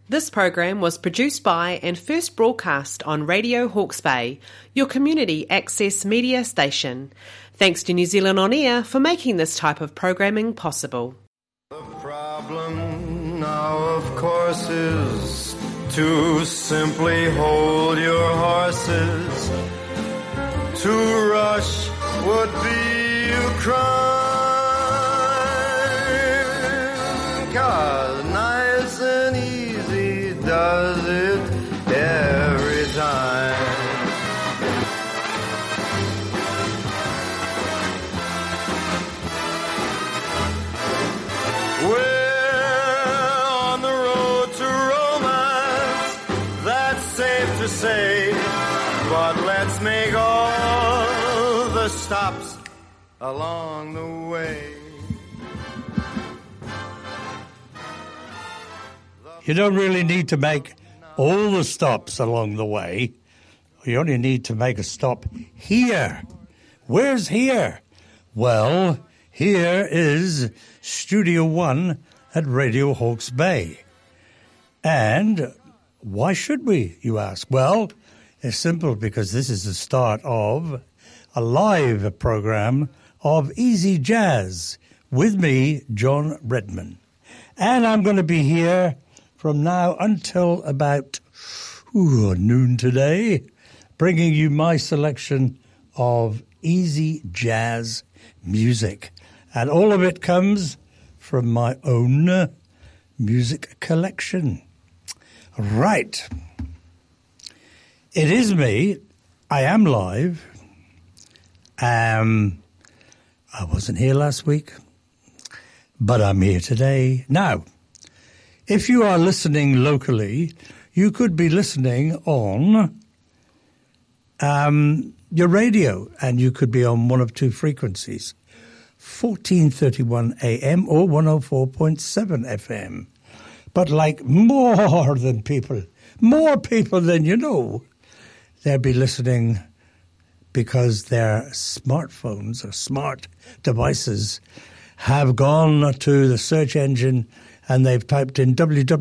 This program was produced by and first broadcast on Radio Hawke's Bay, your community access media station. Thanks to New Zealand On Air for making this type of programming possible. The problem now, of course, is to simply hold your horses. To rush would be a crime, 'cause nice and easy does it every time. We're on the road to romance, that's safe to say, but let's make all the stops along the way. You don't really need to make all the stops along the way. You only need to make a stop here. Where's here? Well, here is Studio One at Radio Hawke's Bay. And why should we, you ask? Well, it's simple, because this is the start of a live program of Easy Jazz with me, John Redman. And I'm going to be here from now until about noon today, bringing you my selection of easy jazz music. And all of it comes from my own music collection. Right. It is me. I am live. I wasn't here last week, but I'm here today. Now, if you are listening locally, you could be listening on your radio, and you could be on one of two frequencies, 1431 AM or 104.7 FM. But like more people than you know, they'll be listening because their smartphones or smart devices have gone to the search engine and they've typed in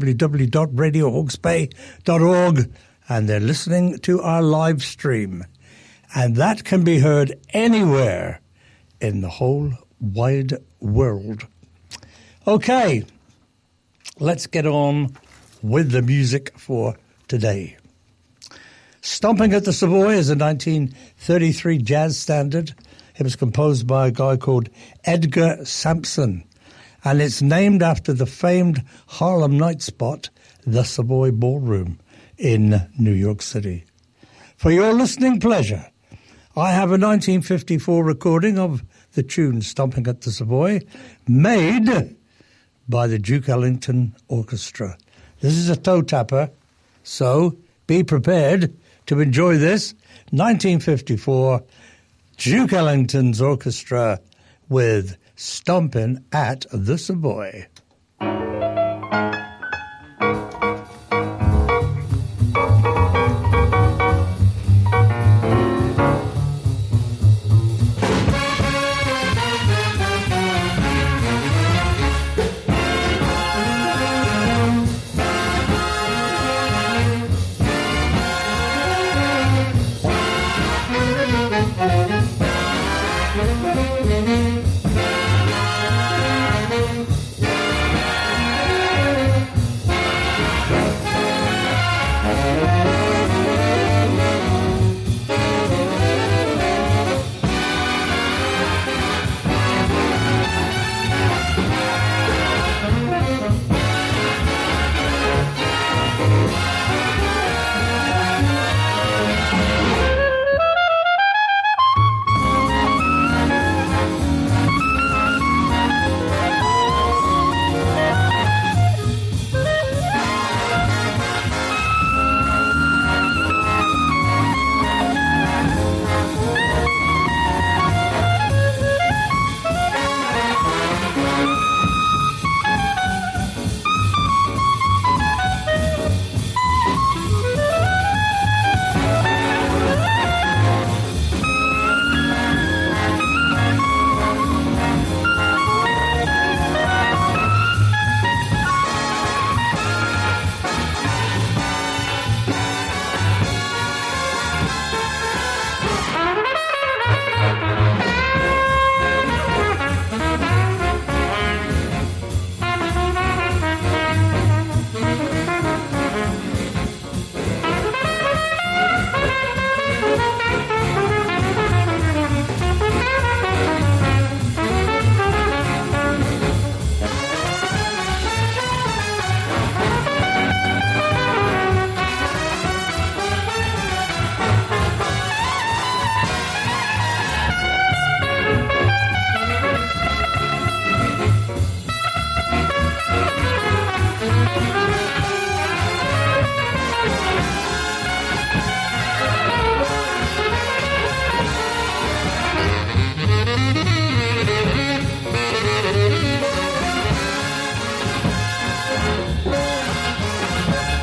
www.radiohawksbay.org and they're listening to our live stream. And that can be heard anywhere in the whole wide world. Okay, let's get on with the music for today. Stomping at the Savoy is a 1933 jazz standard. It was composed by a guy called Edgar Sampson, and it's named after the famed Harlem night spot, the Savoy Ballroom in New York City. For your listening pleasure, I have a 1954 recording of the tune Stomping at the Savoy, made by the Duke Ellington Orchestra. This is a toe tapper, so be prepared to enjoy this. 1954, Duke Ellington's Orchestra with Stomping at the Savoy.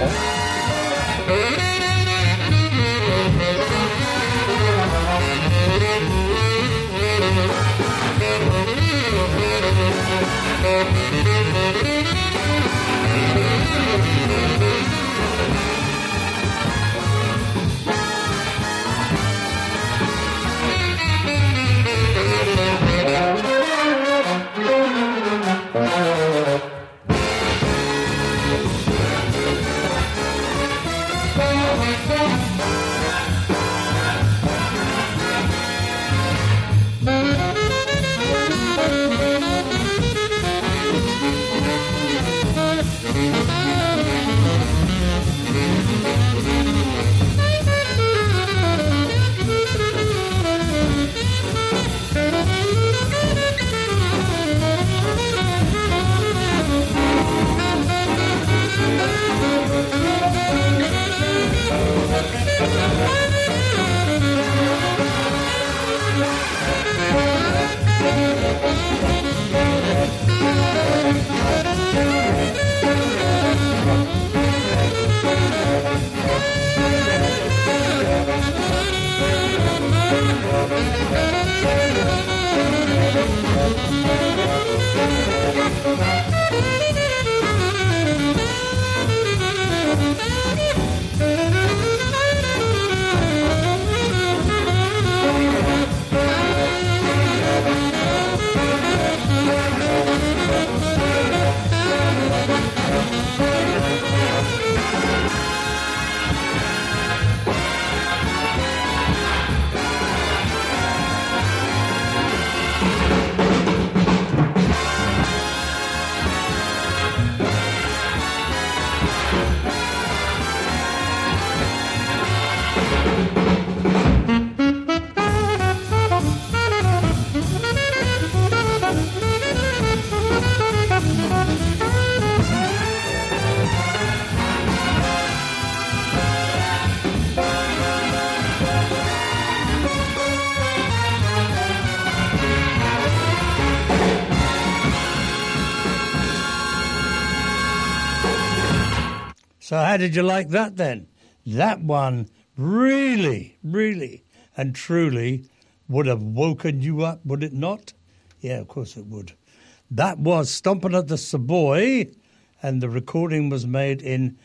So how did you like that then? That one really, really and truly would have woken you up, would it not? Yeah, of course it would. That was Stompin' at the Savoy, and the recording was made in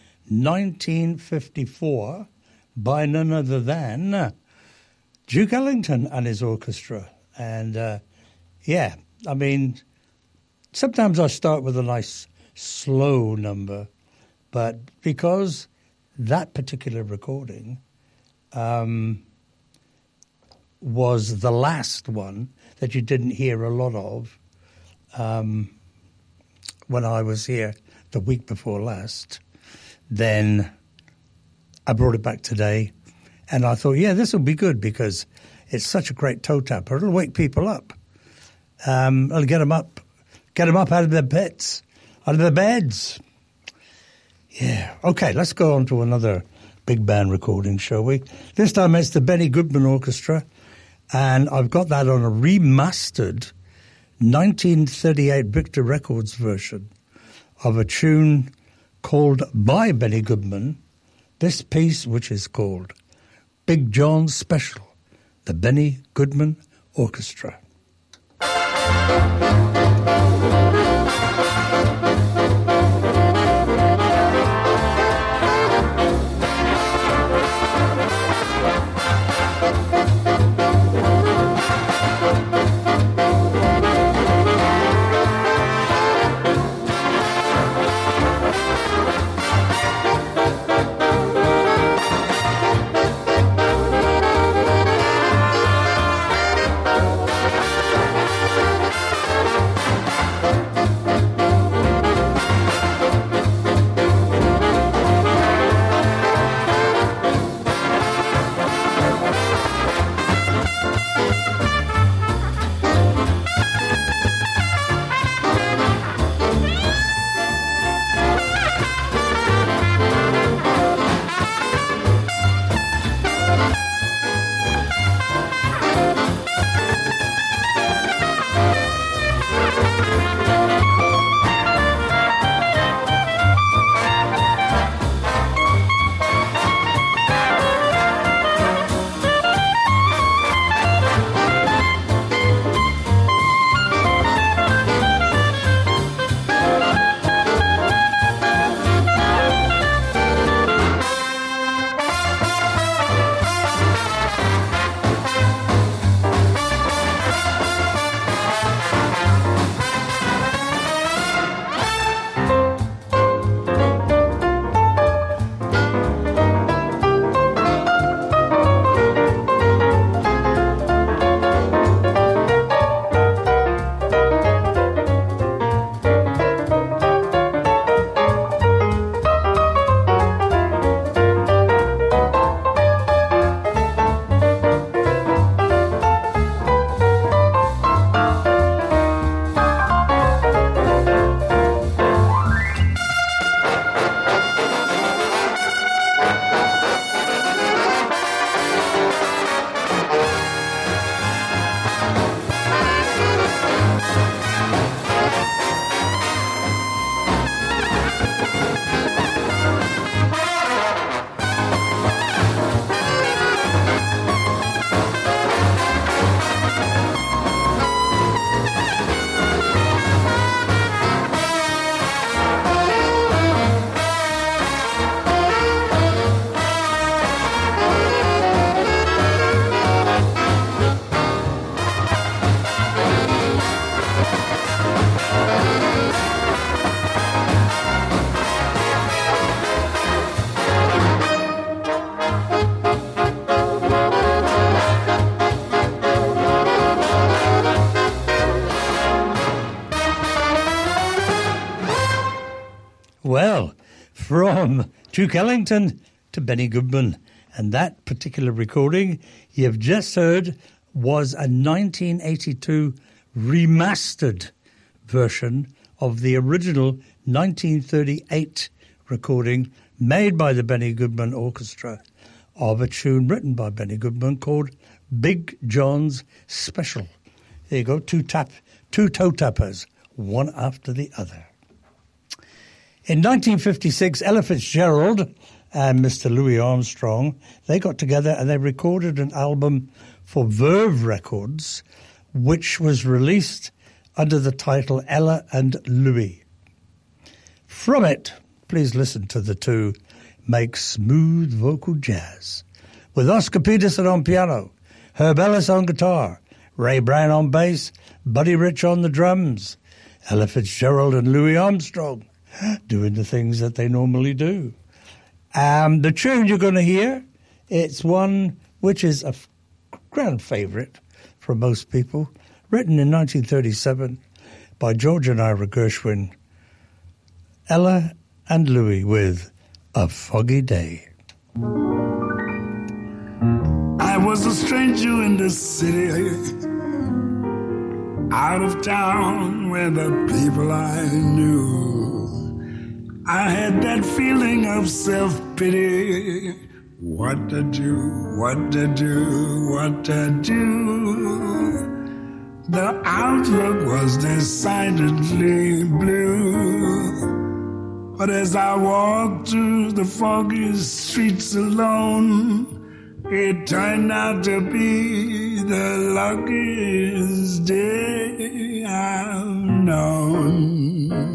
1954 by none other than Duke Ellington and his orchestra. And, yeah, I mean, sometimes I start with a nice slow number, but because that particular recording was the last one that you didn't hear a lot of when I was here the week before last, then I brought it back today, and I thought, yeah, this will be good because it's such a great toe tapper. It'll wake people up. It'll get them up out of their pits, out of their beds. Yeah. Okay, let's go on to another big band recording, shall we? This time it's the Benny Goodman Orchestra, and I've got that on a remastered 1938 Victor Records version of a tune called by Benny Goodman, this piece which is called Big John's Special, the Benny Goodman Orchestra. Duke Ellington to Benny Goodman. And that particular recording you've just heard was a 1982 remastered version of the original 1938 recording made by the Benny Goodman Orchestra of a tune written by Benny Goodman called Big John's Special. There you go, two toe tappers, one after the other. In 1956, Ella Fitzgerald and Mr. Louis Armstrong, they got together and they recorded an album for Verve Records, which was released under the title Ella and Louis. From it, please listen to the two make smooth vocal jazz, with Oscar Peterson on piano, Herb Ellis on guitar, Ray Brown on bass, Buddy Rich on the drums, Ella Fitzgerald and Louis Armstrong doing the things that they normally do. The tune you're going to hear, it's one which is a grand favourite for most people, written in 1937 by George and Ira Gershwin, Ella and Louis with A Foggy Day. I was a stranger in this city, out of town where the people I knew. I had that feeling of self-pity. What to do, what to do, what to do. The outlook was decidedly blue. But as I walked through the foggy streets alone, it turned out to be the luckiest day I've known.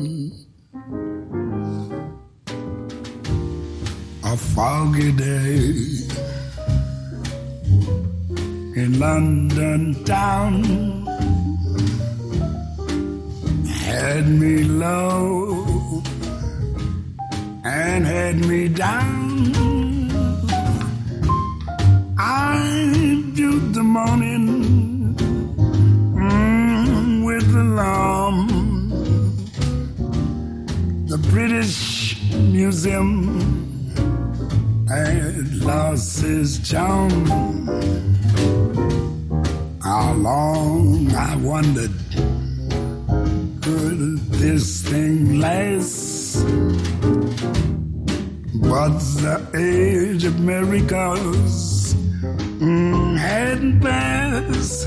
A foggy day in London town had me low and had me down. I viewed the morning with alarm. The British Museum had lost its charm. How long, I wondered, could this thing last? But the age of miracles hadn't passed.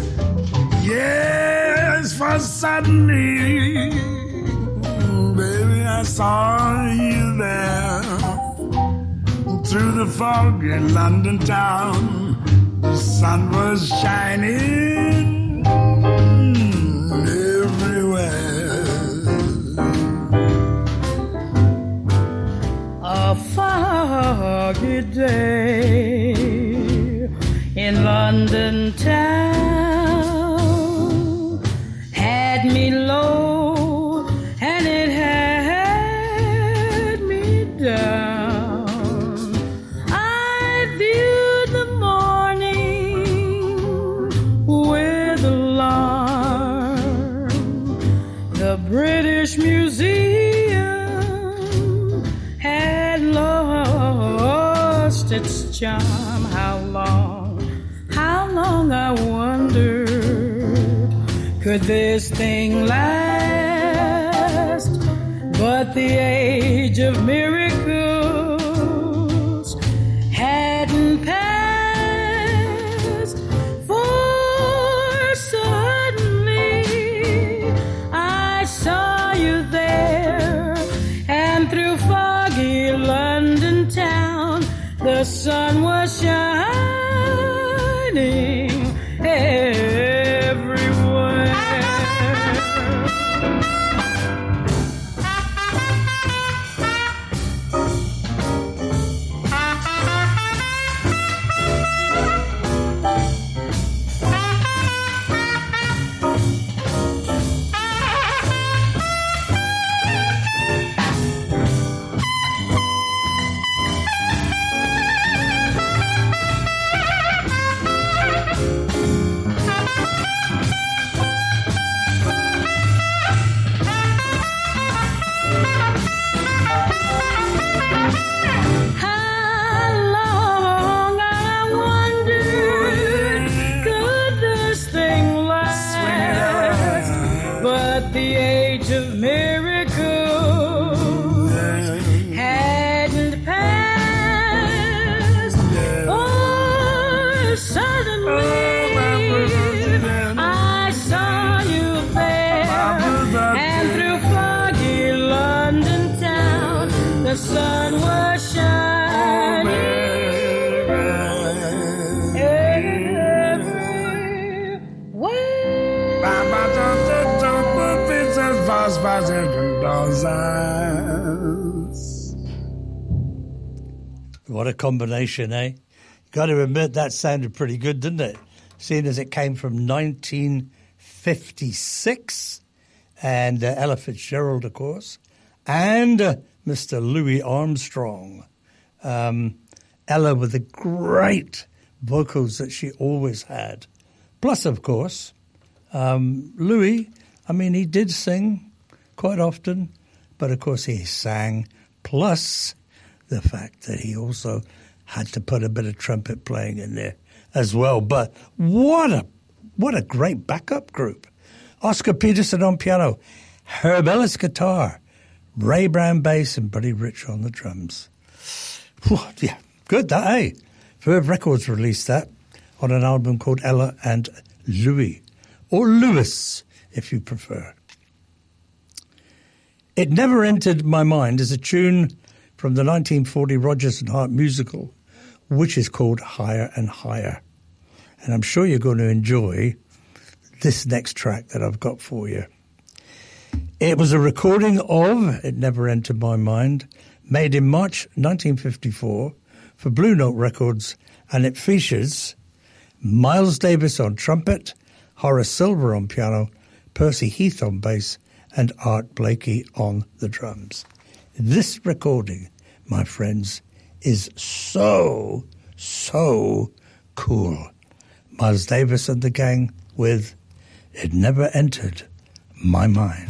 Yes, for suddenly, baby, I saw you there. Through the fog in London town, the sun was shining everywhere. A foggy day in London town had me low and it had me down. British Museum had lost its charm. How long I wondered, could this thing last? But the age of miracles hadn't passed, for suddenly I saw you there, and through foggy London town, the sun was shining everywhere. stars in doll's eyes. What a combination, eh? Got to admit that sounded pretty good, didn't it? Seeing as it came from 1956, and Ella Fitzgerald, of course, and Mr. Louis Armstrong. Ella with the great vocals that she always had. Plus, of course, Louis, I mean, he did sing quite often, but of course he sang, plus the fact that he also had to put a bit of trumpet playing in there as well. But what a great backup group. Oscar Peterson on piano, Herb Ellis guitar, Ray Brown bass, and Buddy Rich on the drums. Whew, yeah, good that, eh? Verve Records released that on an album called Ella and Louis, or Louis, if you prefer. It Never Entered My Mind is a tune from the 1940 Rodgers and Hart musical, which is called Higher and Higher. And I'm sure you're going to enjoy this next track that I've got for you. It was a recording of It Never Entered My Mind, made in March 1954 for Blue Note Records, and it features Miles Davis on trumpet, Horace Silver on piano, Percy Heath on bass, and Art Blakey on the drums. This recording, my friends, is so cool. Miles Davis and the gang with It Never Entered My Mind.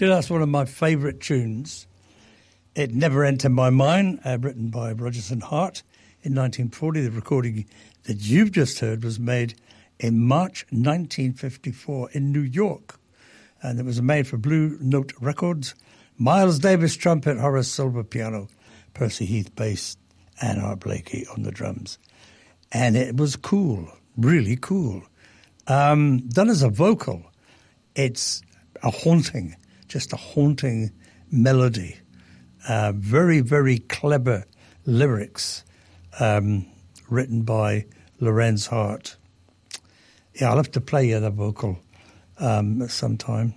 Sure, that's one of my favourite tunes. It Never Entered My Mind, written by Rodgers and Hart in 1940. The recording that you've just heard was made in March 1954 in New York. And it was made for Blue Note Records. Miles Davis, trumpet, Horace Silver, piano, Percy Heath, bass, and Art Blakey on the drums. And it was cool, really cool. Done as a vocal, it's just a haunting melody. Very, very clever lyrics written by Lorenz Hart. Yeah, I'll have to play you the vocal sometime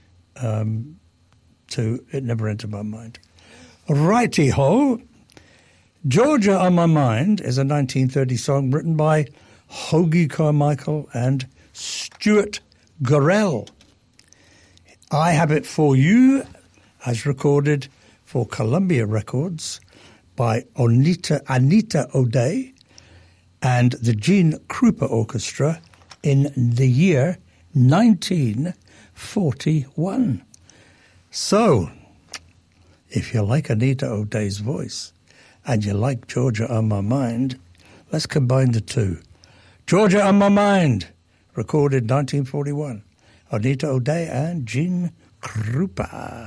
to It Never Entered My Mind. Righty-ho. Georgia on My Mind is a 1930 song written by Hoagy Carmichael and Stuart Gorrell. I Have It For You, as recorded for Columbia Records by Anita O'Day and the Gene Krupa Orchestra in the year 1941. So, if you like Anita O'Day's voice and you like Georgia on My Mind, let's combine the two. Georgia on My Mind, recorded 1941. Anita O'Day and Gene Krupa.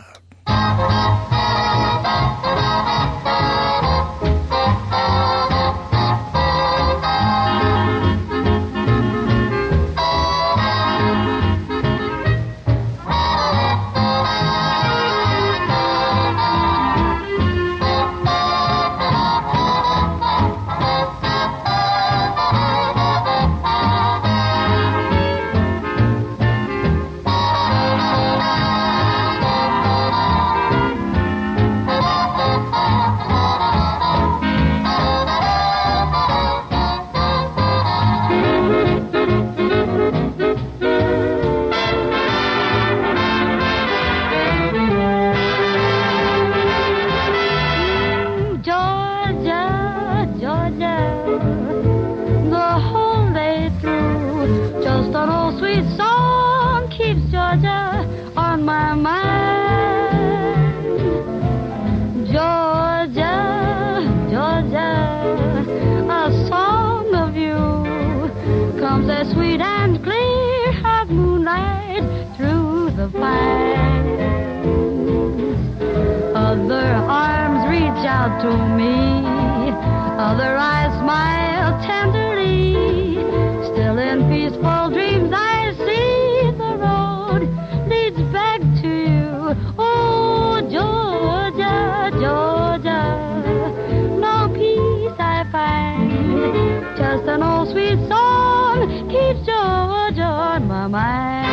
To me, other eyes smile tenderly. Still in peaceful dreams I see the road leads back to you. Oh, Georgia, Georgia, no peace I find. Just an old sweet song keeps Georgia on my mind.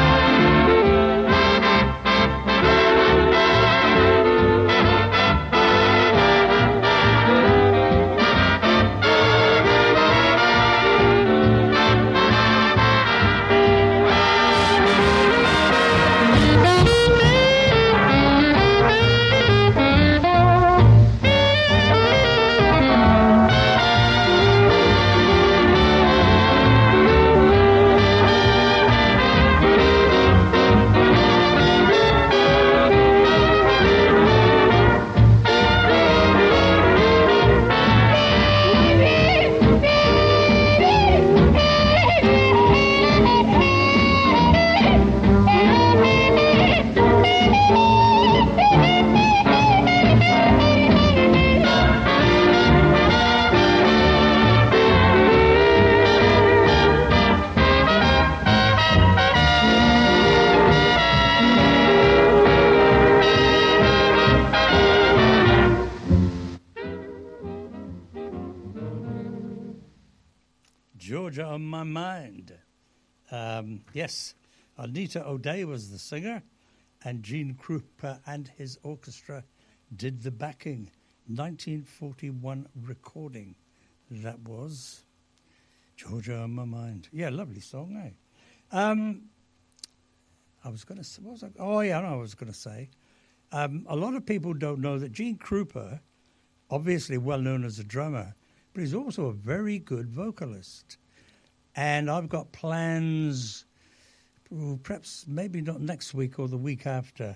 Georgia on My Mind. Yes, Anita O'Day was the singer, and Gene Krupa and his orchestra did the backing. 1941 recording. That was Georgia on My Mind. Yeah, lovely song, eh? I was going to say, what was I? Oh, yeah, I was going to say. A lot of people don't know that Gene Krupa, obviously well known as a drummer, but he's also a very good vocalist. And I've got plans, perhaps maybe not next week or the week after,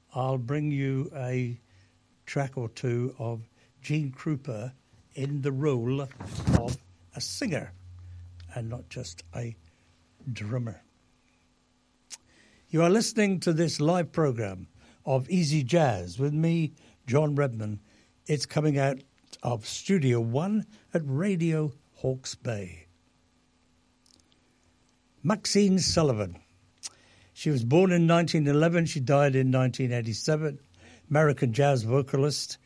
I'll bring you a track or two of Gene Krupa in the role of a singer and not just a drummer. You are listening to this live program of Easy Jazz with me, John Redman. It's coming out of Studio One at Radio Hawke's Bay. Maxine Sullivan. She was born in 1911. She died in 1987. American jazz vocalist.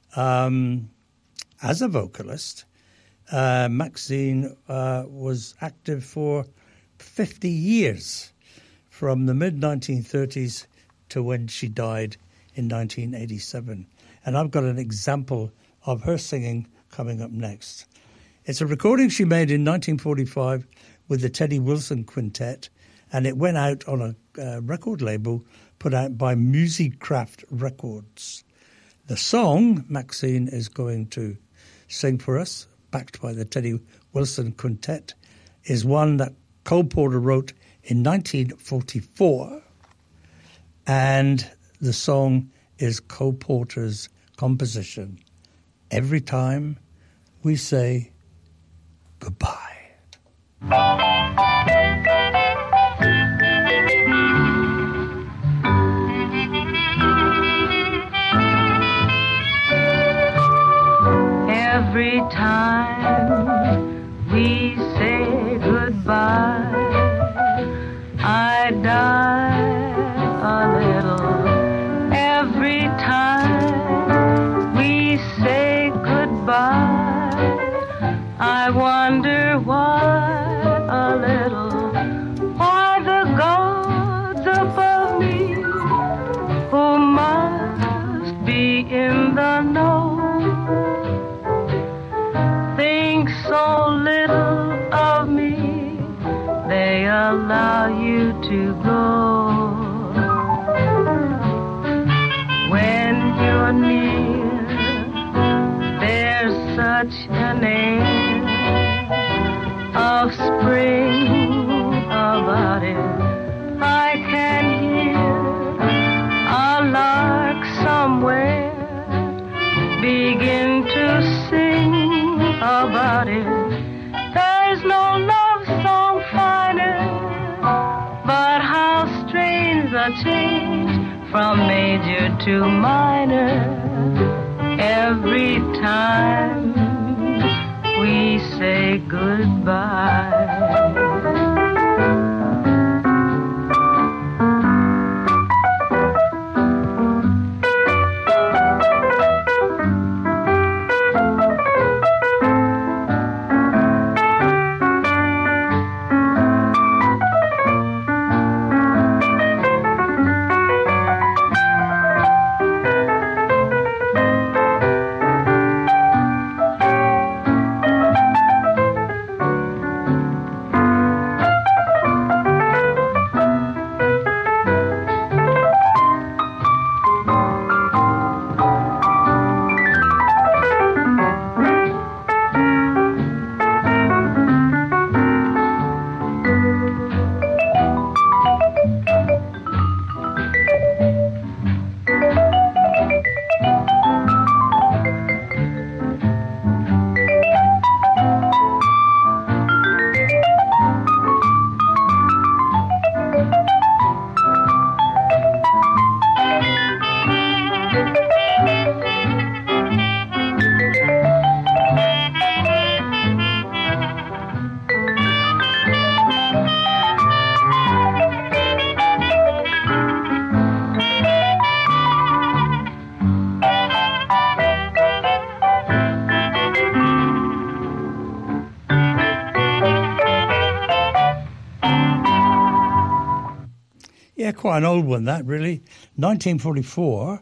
As a vocalist, Maxine was active for 50 years, from the mid-1930s to when she died in 1987. And I've got an example of her singing coming up next. It's a recording she made in 1945 with the Teddy Wilson Quintet, and it went out on a record label put out by Musicraft Records. The song Maxine is going to sing for us, backed by the Teddy Wilson Quintet, is one that Cole Porter wrote in 1944, and the song is Cole Porter's composition, Every Time We Say Goodbye. Every time we say goodbye, I die a little. Every time we say goodbye, I wonder why a little. Why the gods above me, who must be in the know, think so little of me, they allow you to go. When you're near, there's such an air of spring about it. I can hear a lark somewhere begin to sing about it. There's no love song finer, but how strange the change from major to minor. Every time we say goodbye. Yeah, quite an old one, that, really. 1944.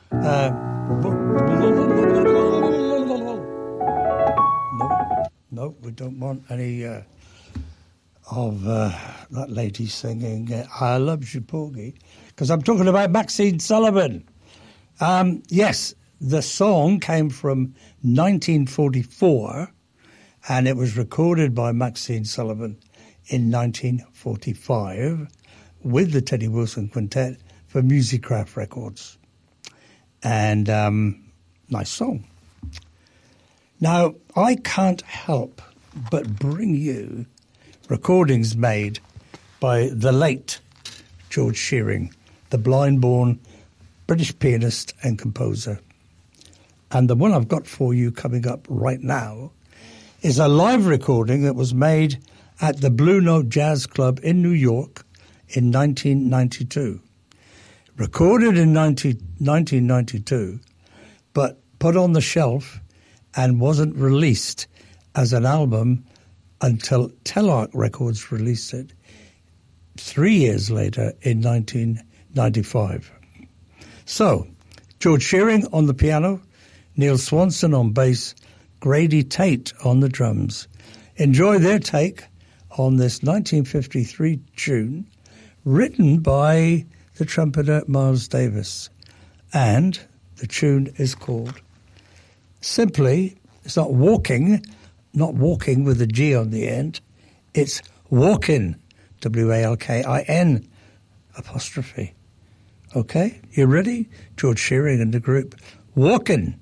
No, we don't want any of that lady singing I Love You, Porgy, because I'm talking about Maxine Sullivan. Yes, the song came from 1944, and it was recorded by Maxine Sullivan in 1945 with the Teddy Wilson Quintet for for Musicraft Records. And nice song. Now, I can't help but bring you recordings made by the late George Shearing, the blind-born British pianist and composer. And the one I've got for you coming up right now is a live recording that was made at the Blue Note Jazz Club in New York in 1992. Recorded in 1992, but put on the shelf and wasn't released as an album until Telarc Records released it 3 years later in 1995. So, George Shearing on the piano, Neil Swanson on bass, Grady Tate on the drums. Enjoy their take on this 1953 tune written by the trumpeter Miles Davis. And the tune is called simply, it's not walking with a G on the end, it's walkin', W-A-L-K-I-N apostrophe. Okay, you ready? George Shearing and the group, Walkin'.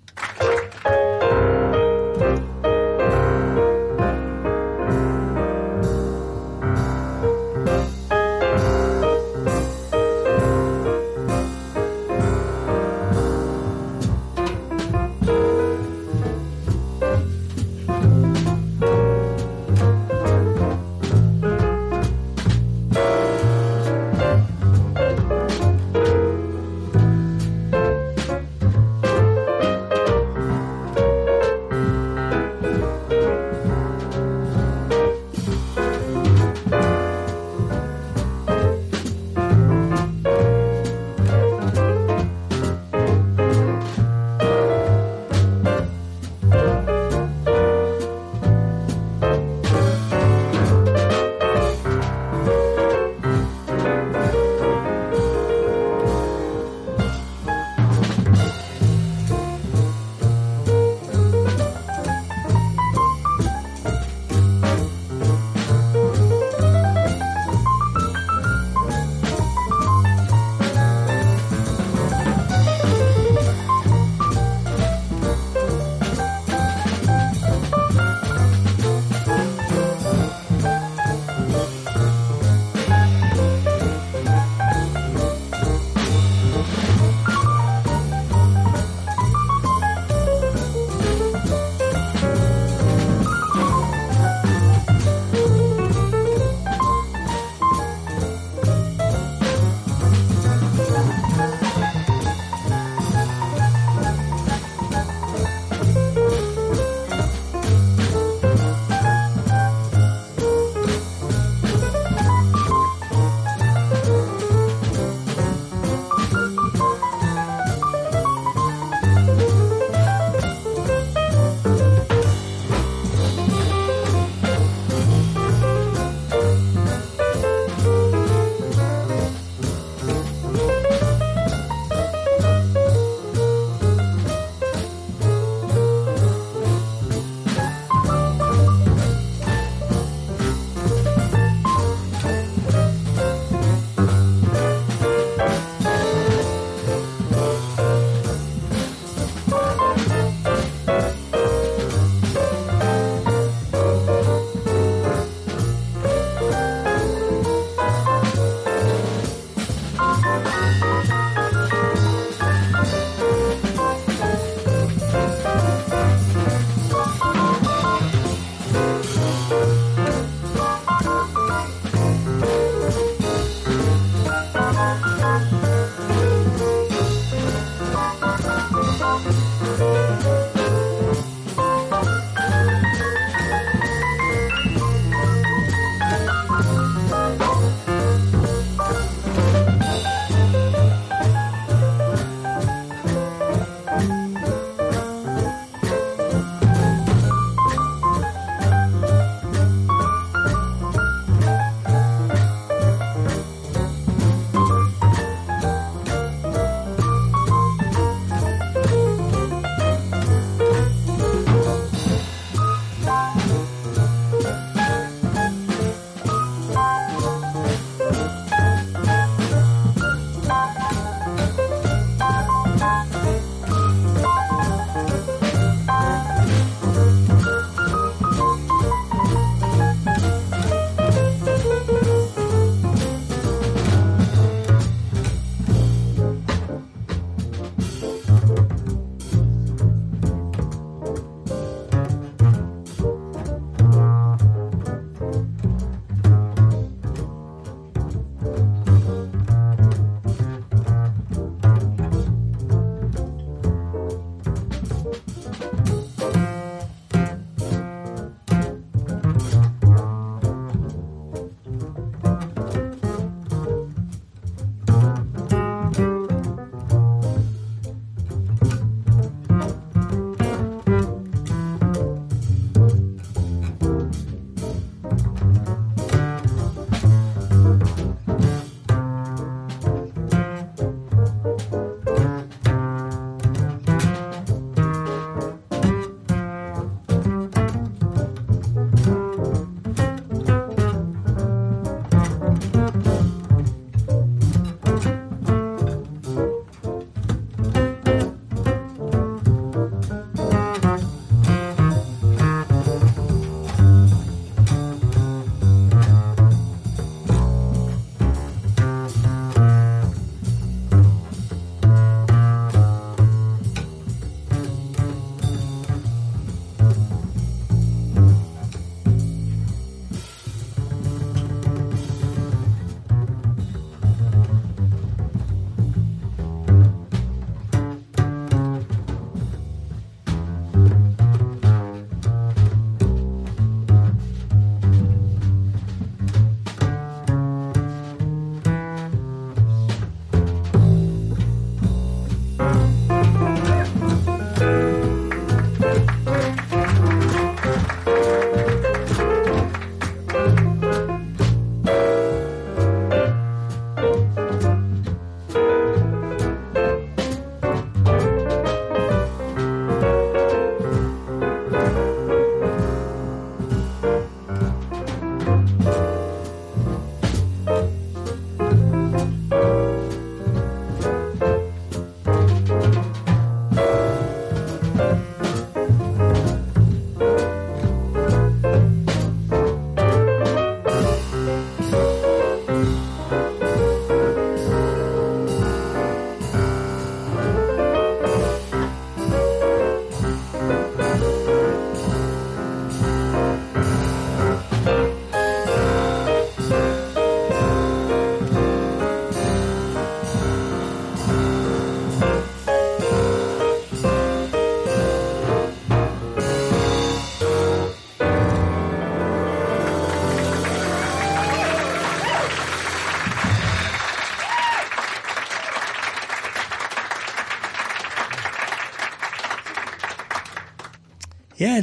Yeah,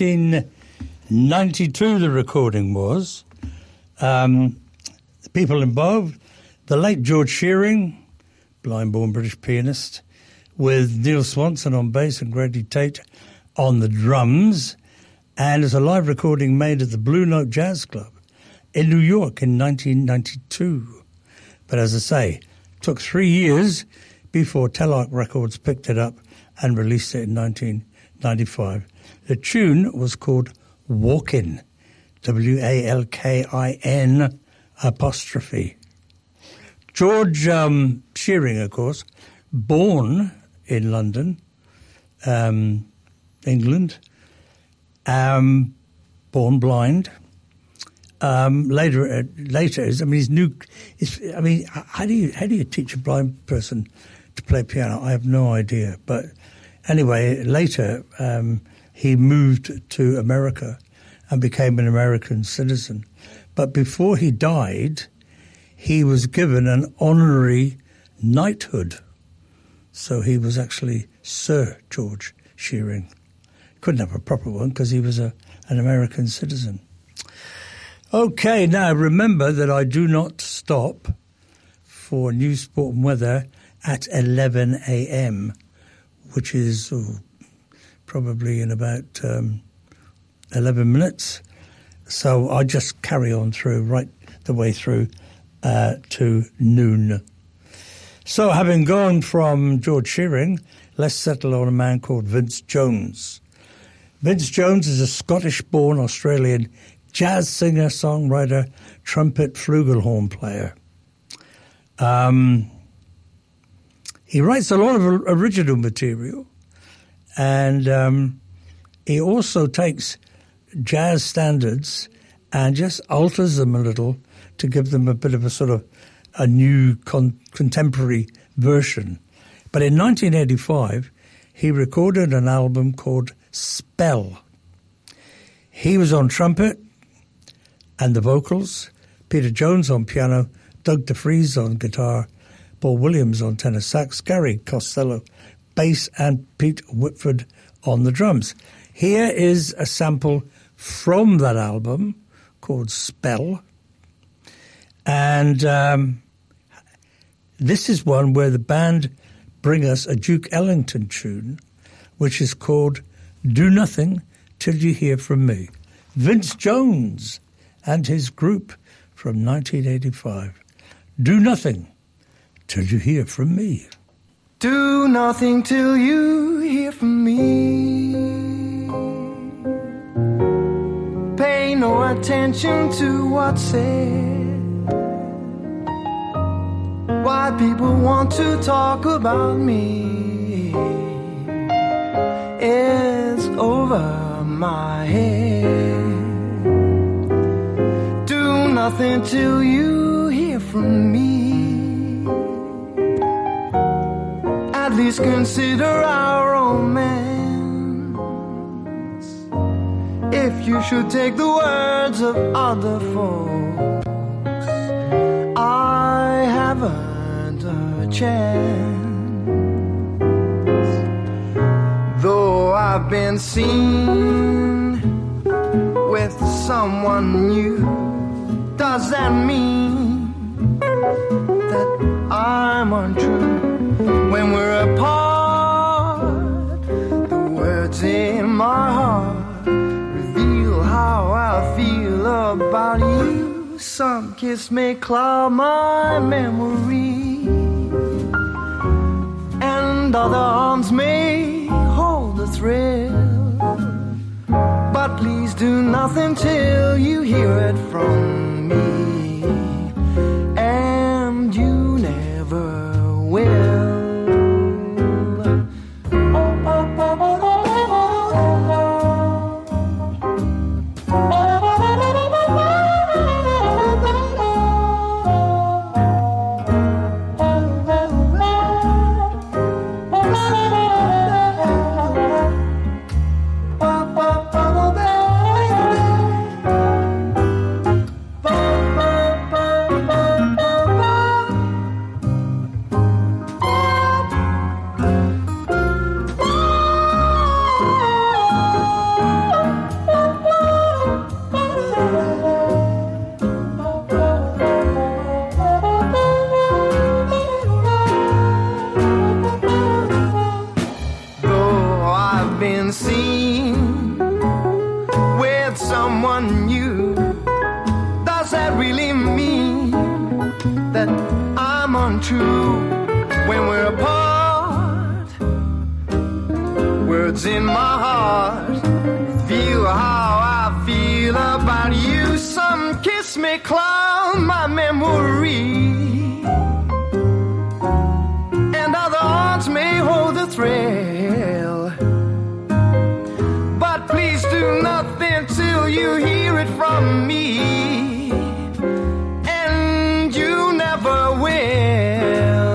1992 the recording was. The people involved, the late George Shearing, blind-born British pianist, with Neil Swanson on bass and Grady Tate on the drums. And it's a live recording made at the Blue Note Jazz Club in New York in 1992. But as I say, it took 3 years before Telarc Records picked it up and released it in 1995. The tune was called Walkin', Walkin'. George Shearing, of course, born in London, England, born blind. Later, how do you teach a blind person to play piano? I have no idea. But anyway, later he moved to America and became an American citizen. But before he died, he was given an honorary knighthood. So he was actually Sir George Shearing. Couldn't have a proper one because he was an American citizen. Okay, now remember that I do not stop for news, sport and weather at 11 a.m., which is probably in about 11 minutes. So I just carry on through, right the way through to noon. So having gone from George Shearing, let's settle on a man called Vince Jones. Vince Jones is a Scottish-born Australian jazz singer, songwriter, trumpet, flugelhorn player. He writes a lot of original material, and he also takes jazz standards and just alters them a little to give them a bit of a sort of a new contemporary version. But in 1985, he recorded an album called Spell. He was on trumpet and the vocals, Peter Jones on piano, Doug DeFries on guitar, Paul Williams on tenor sax, Gary Costello bass, and Pete Whitford on the drums. Here is a sample from that album called Spell. And this is one where the band bring us a Duke Ellington tune, which is called Do Nothing Till You Hear From Me. Vince Jones and his group from 1985. Do nothing till you hear from me. Do nothing till you hear from me. Pay no attention to what's said. Why people want to talk about me, it's over my head. Do nothing till you hear from me. At least consider our romance. If you should take the words of other folks, I haven't a chance. Though I've been seen with someone new, does that mean that I'm untrue? When we're apart, the words in my heart reveal how I feel about you. Some kiss may cloud my memory, and other arms may hold the thrill. But please do nothing till you hear it from me, and you never will. with someone new. Does that really mean that I'm untrue when we're apart? Words in my heart feel how I feel about you. Some kiss may cloud my memory, and other arms may hold the thrill. But please do nothing till you hear it from me, and you never will.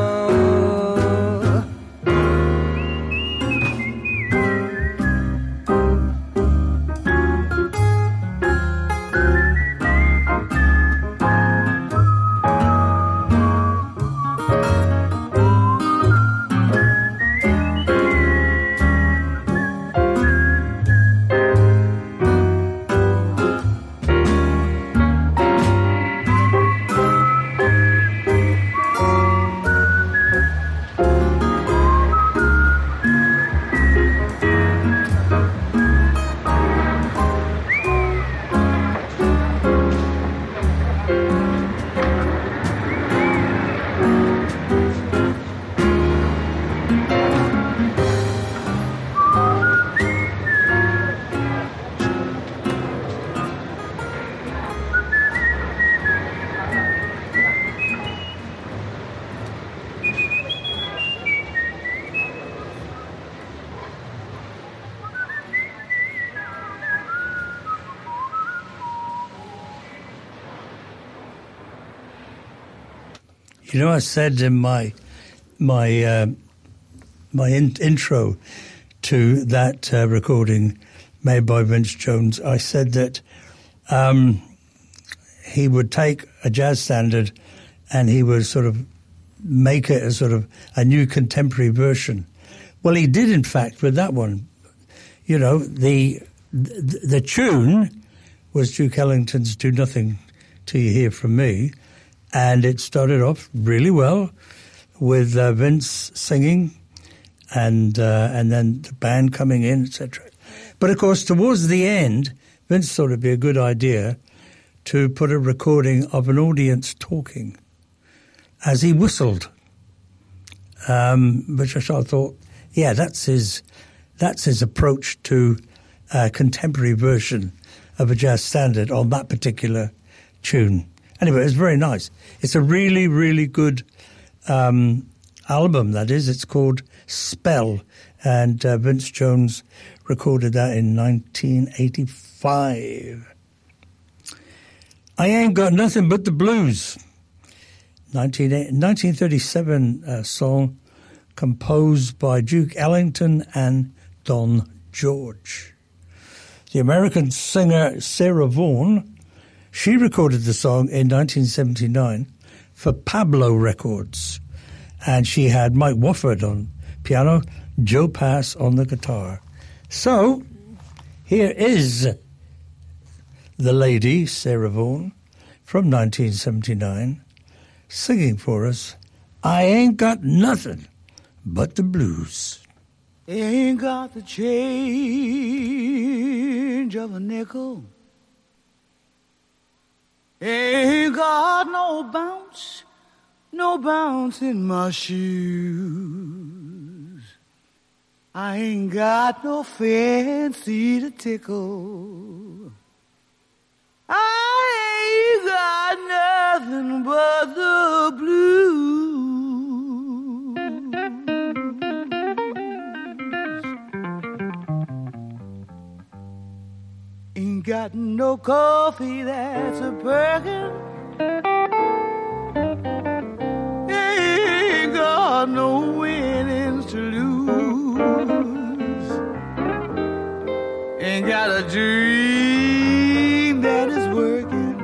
You know, I said in my intro to that recording made by Vince Jones, I said that he would take a jazz standard and he would sort of make it a sort of a new contemporary version. Well, he did, in fact, with that one. You know, the tune was Duke Ellington's "Do Nothing Till You Hear From Me," and it started off really well with Vince singing and then the band coming in, etc. But, of course, towards the end, Vince thought it'd be a good idea to put a recording of an audience talking as he whistled, which I thought, yeah, that's his approach to a contemporary version of a jazz standard on that particular tune. Anyway, it's very nice. It's a really, really good album, that is. It's called Spell, and Vince Jones recorded that in 1985. I Ain't Got Nothing But the Blues, 1937 song composed by Duke Ellington and Don George. The American singer Sarah Vaughan, she recorded the song in 1979 for Pablo Records, and she had Mike Wofford on piano, Joe Pass on the guitar. So, here is the lady, Sarah Vaughan, from 1979, singing for us, I Ain't Got Nothing But the Blues. Ain't got the change of a nickel. Ain't got no bounce in my shoes. I ain't got no fancy to tickle. I ain't got nothing but the blues. Ain't got no coffee that's a perkin'. Ain't got no winnings to lose. Ain't got a dream that is working.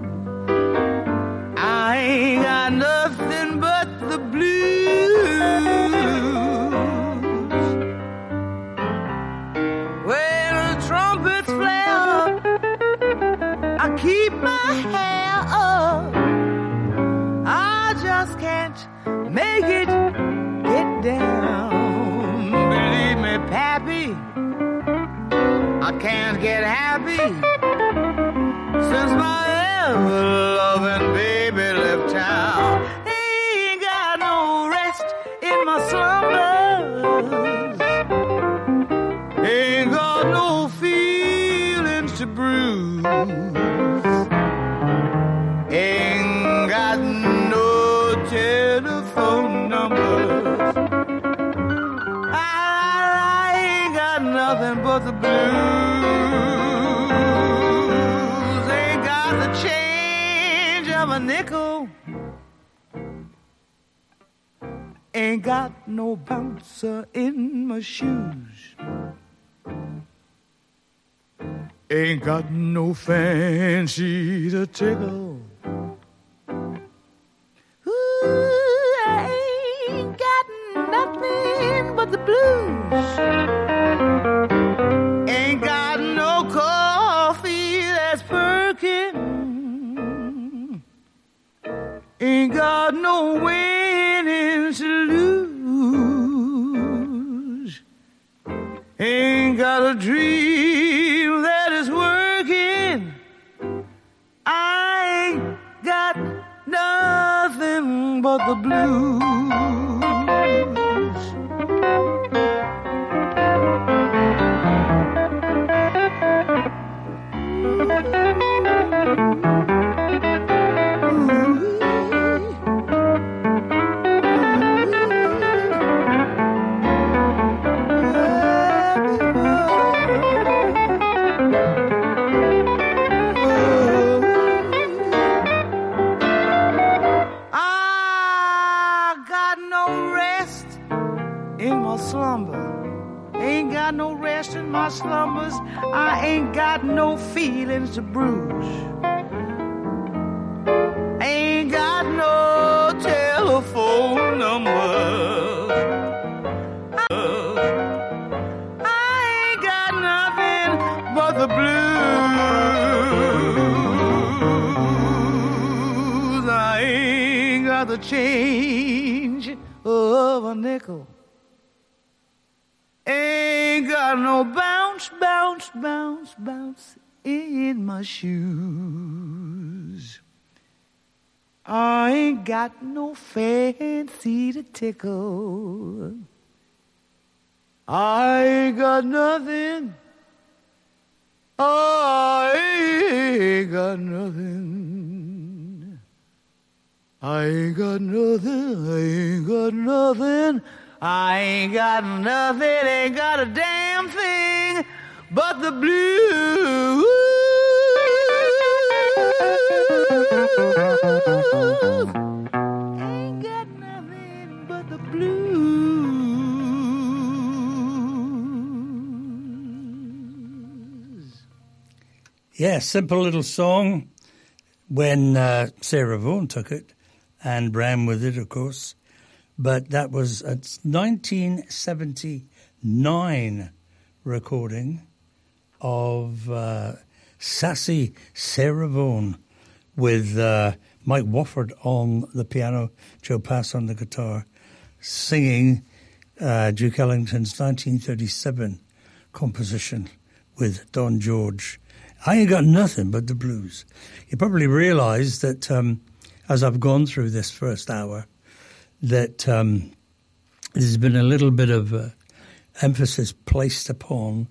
I ain't got nothing but the blues. When the trumpets flare, I keep my hair up. I just can't make it get down. Believe me, Pappy, I can't get happy loving baby left town. Ain't got no rest in my slumbers. Ain't got no feelings to bruise. Ain't got no telephone numbers. I ain't got nothing but the blues. Ain't got the change of a nickel. Ain't got no bouncer in my shoes. Ain't got no fancy to tickle. Ooh, I ain't got nothing but the blues. Ain't got no coffee that's perking. Ain't got no winnings to lose. Ain't got a dream that is working. I ain't got nothing but the blues. Ain't got no rest in my slumbers. I ain't got no feelings to bruise. Ain't got no telephone numbers. I ain't got nothing but the blues. I ain't got the change of a nickel. Ain't got no bounce, bounce, bounce, bounce in my shoes. I ain't got no fancy to tickle. I ain't got nothing. I ain't got nothing. I ain't got nothing. I ain't got nothing. I ain't got nothing, ain't got a damn thing but the blues. Ain't got nothing but the blues. Yeah, simple little song when Sarah Vaughan took it and ran with it, of course. But that was a 1979 recording of sassy Sarah Vaughan with Mike Wofford on the piano, Joe Pass on the guitar, singing Duke Ellington's 1937 composition with Don George. I ain't got nothing but the blues. You probably realise that as I've gone through this first hour, that there's been a little bit of emphasis placed upon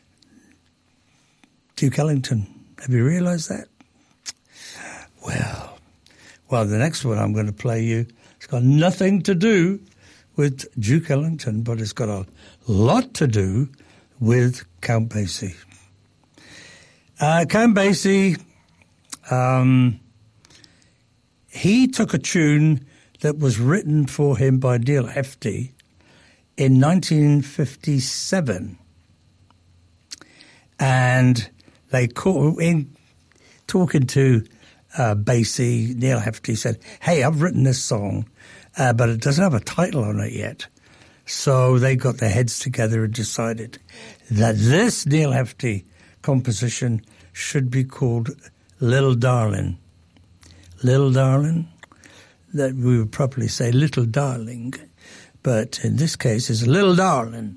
Duke Ellington. Have you realised that? Well, the next one I'm going to play you, it's got nothing to do with Duke Ellington, but it's got a lot to do with Count Basie. Count Basie, he took a tune that was written for him by Neil Hefti in 1957. And they in talking to Basie, Neil Hefti said, hey, I've written this song, but it doesn't have a title on it yet. So they got their heads together and decided that this Neil Hefti composition should be called Little Darling. Little Darling? That we would probably say Little Darling, but in this case it's Little Darling.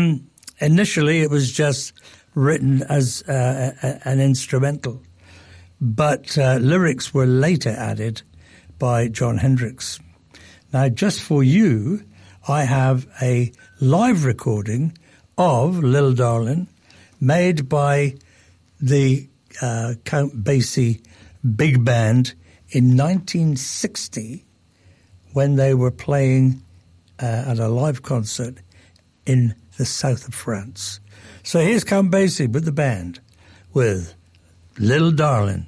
Initially it was just written as an instrumental, but lyrics were later added by Jon Hendricks. Now, just for you, I have a live recording of Little Darling made by the Count Basie Big Band in 1960 when they were playing at a live concert in the south of France. So here's Count Basie with the band with Little Darling.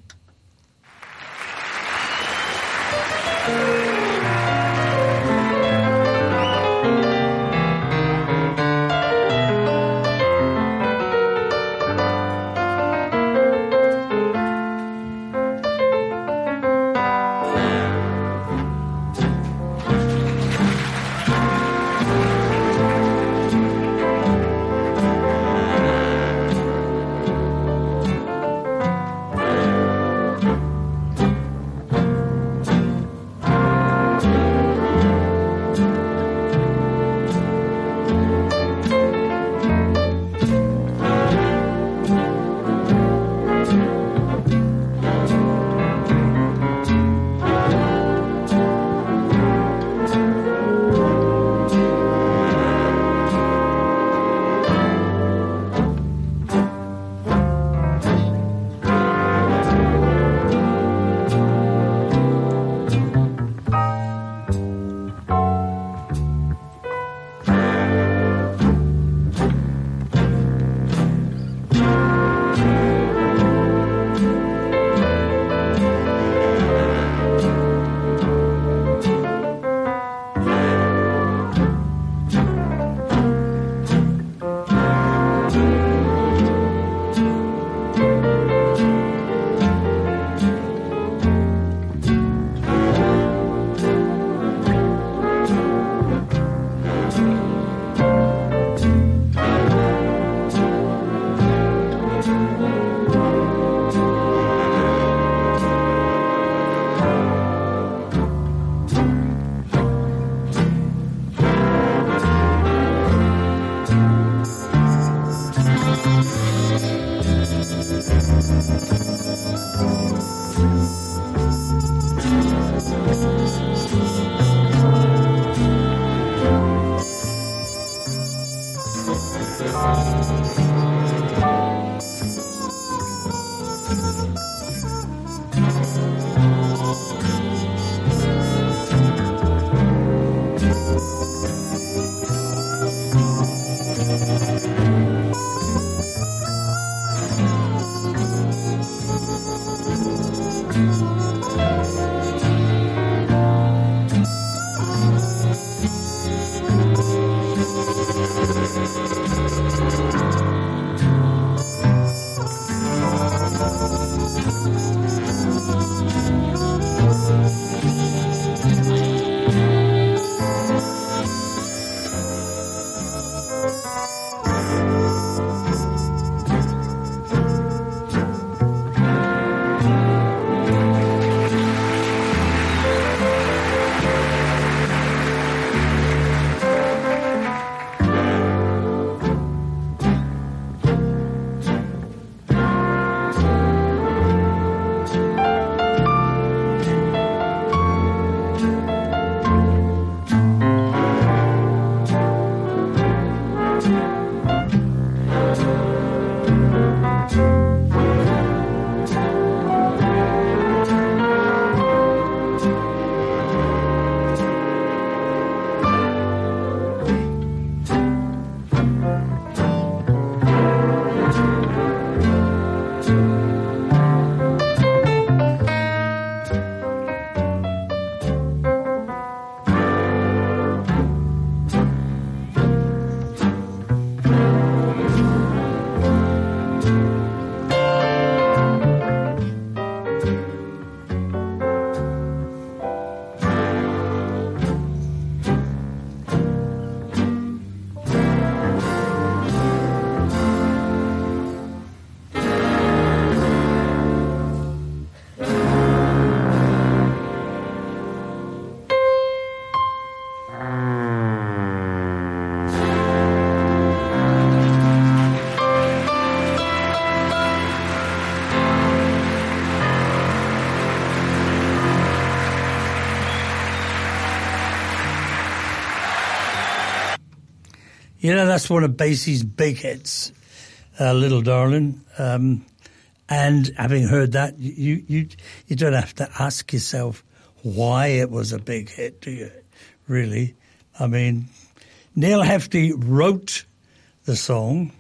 You know, that's one of Basie's big hits, Little Darling. And having heard that, you don't have to ask yourself why it was a big hit, do you? Really? I mean, Neil Hefti wrote the song.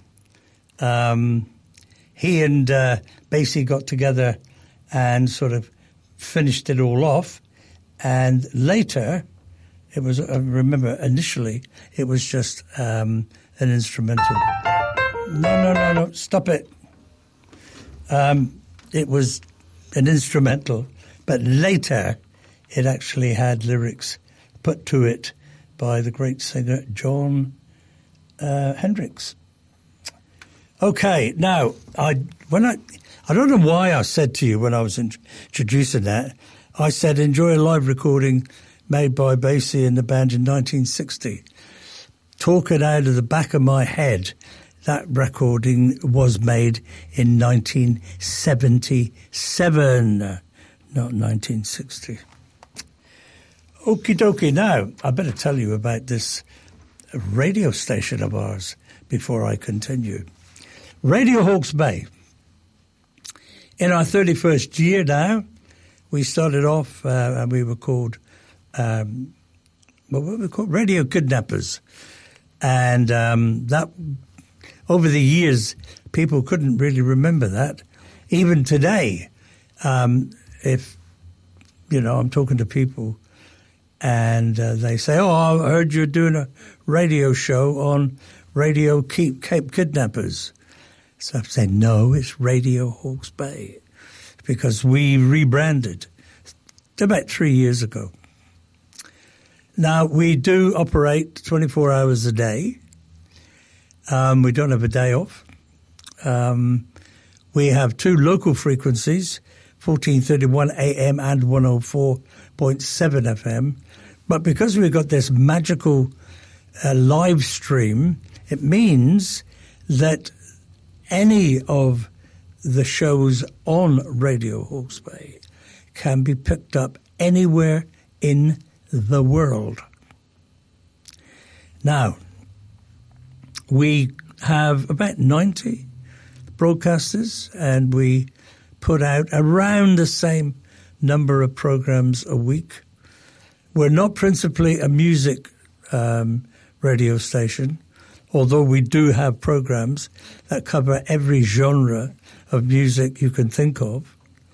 He and Basie got together and sort of finished it all off. And later, it was, I remember initially, it was just an instrumental. No, stop it. It was an instrumental, but later it actually had lyrics put to it by the great singer Jon Hendricks. Okay, now, I don't know why I said to you when I was introducing that, I said enjoy a live recording made by Basie and the band in 1960. Talking out of the back of my head, that recording was made in 1977, not 1960. Okie dokie. Now, I better tell you about this radio station of ours before I continue. Radio Hawke's Bay. In our 31st year now, we started off and we were called, what were we called? Radio Kidnappers. And that, over the years, people couldn't really remember that. Even today, if, you know, I'm talking to people and they say, oh, I heard you're doing a radio show on Radio Cape Kidnappers. So I say, no, it's Radio Hawke's Bay, because we rebranded about 3 years ago. Now, we do operate 24 hours a day. We don't have a day off. We have two local frequencies, 1431 AM and 104.7 FM. But because we've got this magical live stream, it means that any of the shows on Radio Hawke's Bay can be picked up anywhere in the world. Now, we have about 90 broadcasters, and we put out around the same number of programs a week. We're not principally a music radio station, although we do have programs that cover every genre of music you can think of.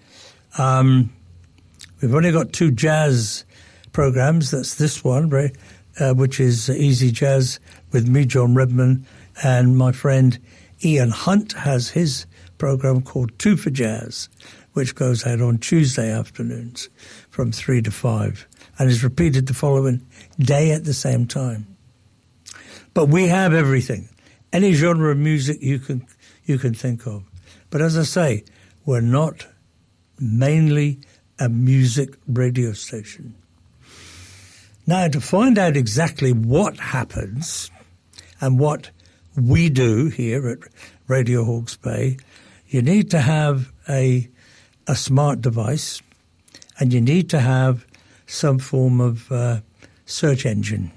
We've only got two jazz programs. That's this one, which is Easy Jazz with me, John Redman, and my friend Ian Hunt has his program called Two for Jazz, which goes out on Tuesday afternoons from 3 to 5 and is repeated the following day at the same time. But we have everything, any genre of music you can think of. But as I say, we're not mainly a music radio station. Now, to find out exactly what happens and what we do here at Radio Hawke's Bay, you need to have a smart device, and you need to have some form of search engine.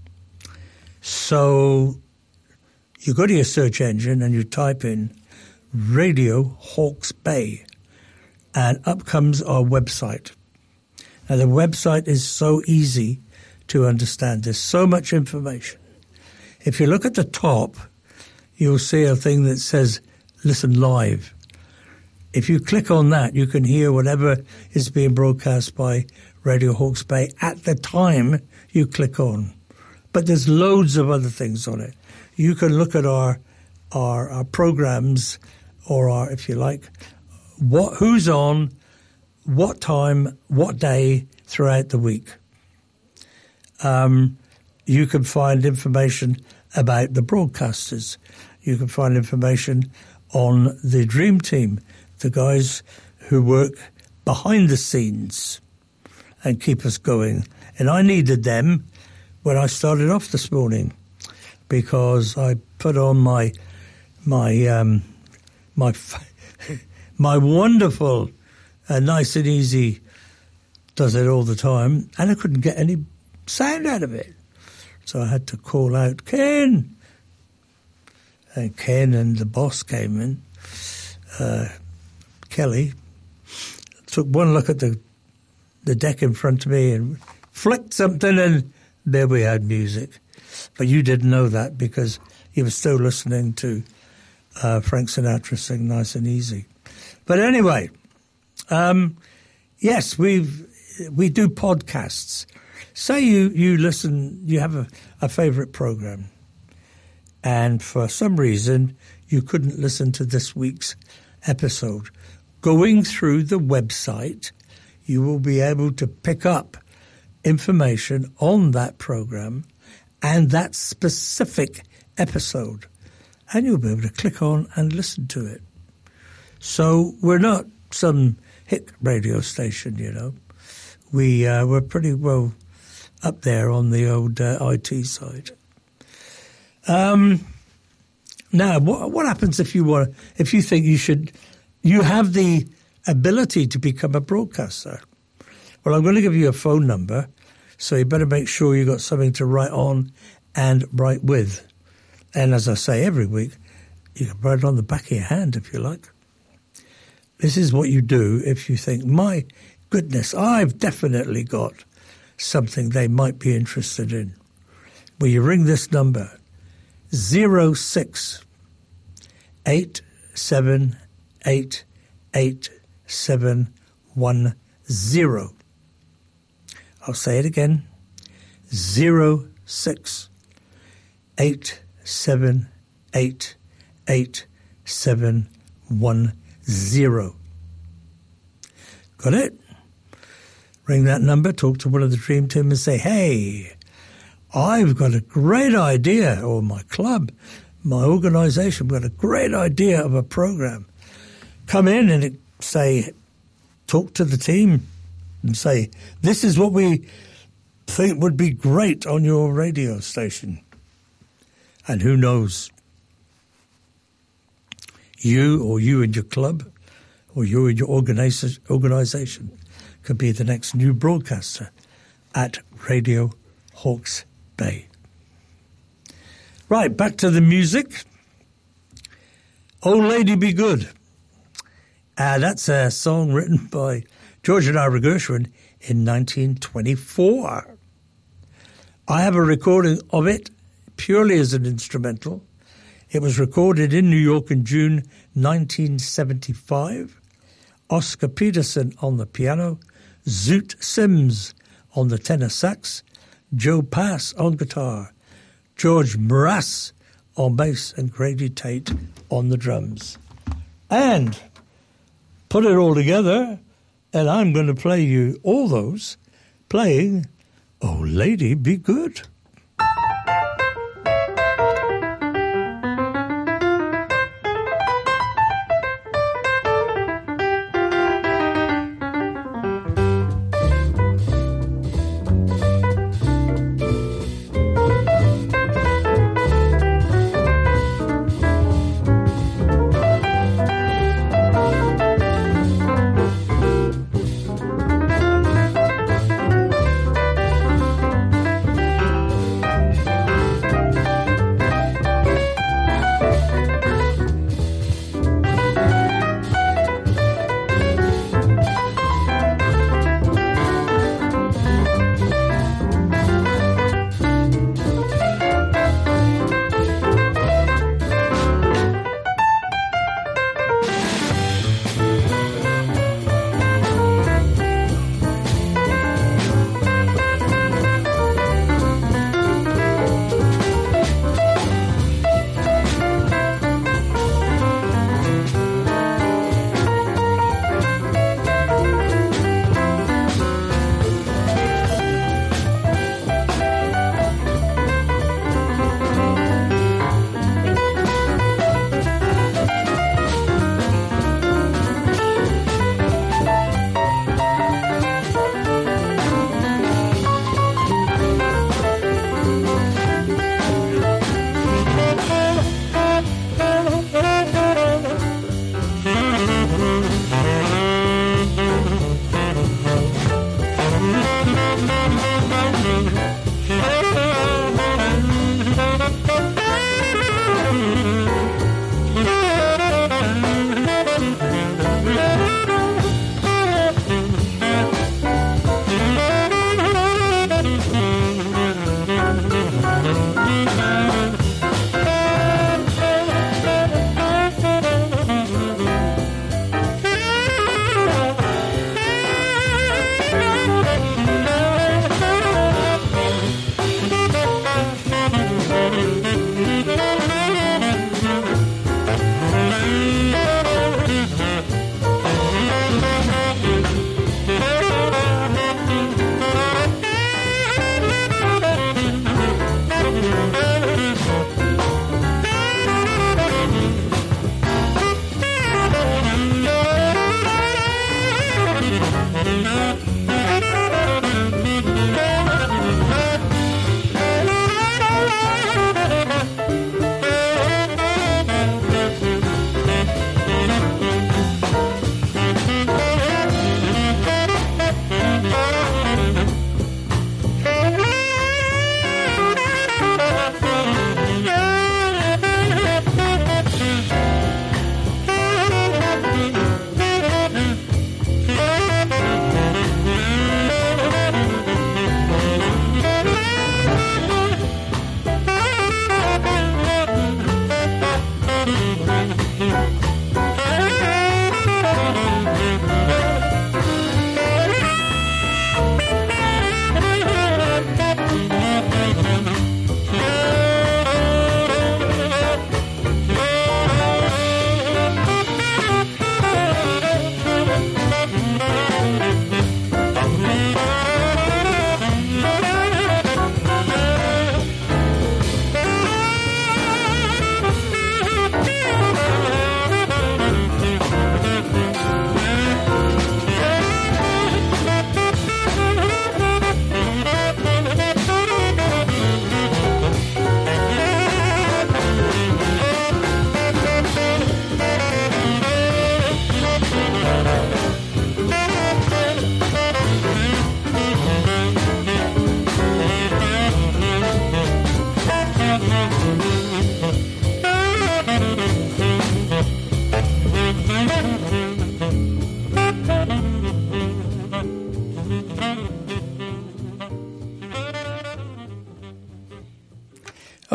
So you go to your search engine and you type in Radio Hawke's Bay, and up comes our website. Now, the website is so easy to understand. There's so much information. If you look at the top, you'll see a thing that says Listen Live. If you click on that, you can hear whatever is being broadcast by Radio Hawke's Bay at the time you click on. But there's loads of other things on it. You can look at our programs, or our, if you like, who's on, what time, what day throughout the week. You can find information about the broadcasters. You can find information on the Dream Team, the guys who work behind the scenes and keep us going. And I needed them when I started off this morning, because I put on my wonderful Nice and Easy does it all the time, and I couldn't get any sound out of it. So I had to call out, Ken, and Ken and the boss came in, Kelly, took one look at the deck in front of me and flicked something, and there we had music. But you didn't know that because you were still listening to Frank Sinatra sing Nice and Easy. But anyway, yes, we do podcasts. Say you listen, you have a favourite program, and for some reason you couldn't listen to this week's episode. Going through the website, you will be able to pick up information on that program and that specific episode, and you'll be able to click on and listen to it. So we're not some hit radio station, you know. We're pretty well up there on the old IT side. Now, what happens if you think you have the ability to become a broadcaster? Well, I'm going to give you a phone number, so you better make sure you got something to write on and write with. And as I say every week, you can write it on the back of your hand if you like. This is what you do if you think, my goodness, I've definitely got something they might be interested in. Well, you ring this number, 06-878-8710. I'll say it again, 06-878-8710. Got it? Ring that number, talk to one of the Dream Team and say, hey, I've got a great idea, or my club, my organisation, we've got a great idea of a program. Come in and talk to the team and say, this is what we think would be great on your radio station. And who knows, you and your club or you and your organisation could be the next new broadcaster at Radio Hawke's Bay. Right, back to the music. Old Lady Be Good. That's a song written by George and Ira Gershwin in 1924. I have a recording of it purely as an instrumental. It was recorded in New York in June 1975. Oscar Peterson on the piano, Zoot Sims on the tenor sax, Joe Pass on guitar, George Mraz on bass, and Grady Tate on the drums. And put it all together, and I'm going to play you all those playing Oh Lady Be Good.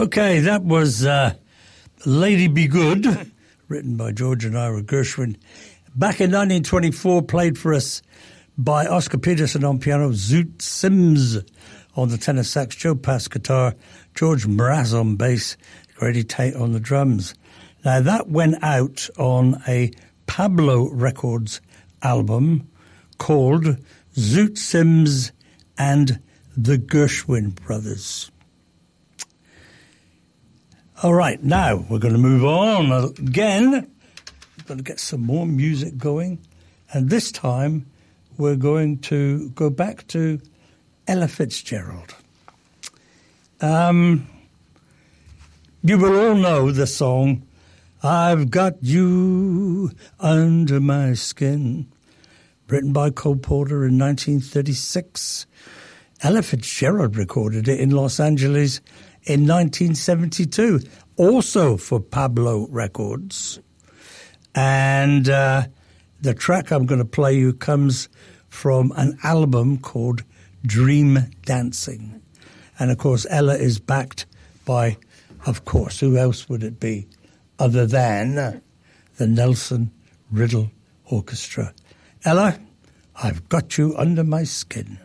Okay, that was Lady Be Good, written by George and Ira Gershwin. Back in 1924, played for us by Oscar Peterson on piano, Zoot Sims on the tenor sax, Joe Pass guitar, George Mraz on bass, Grady Tate on the drums. Now, that went out on a Pablo Records album called Zoot Sims and the Gershwin Brothers. All right, now we're going to move on again. We're going to get some more music going. And this time we're going to go back to Ella Fitzgerald. You will all know the song, I've Got You Under My Skin, written by Cole Porter in 1936. Ella Fitzgerald recorded it in Los Angeles in 1972, also for Pablo Records. And the track I'm going to play you comes from an album called Dream Dancing. And, of course, Ella is backed by, of course, who else would it be other than the Nelson Riddle Orchestra. Ella, I've Got You Under My Skin.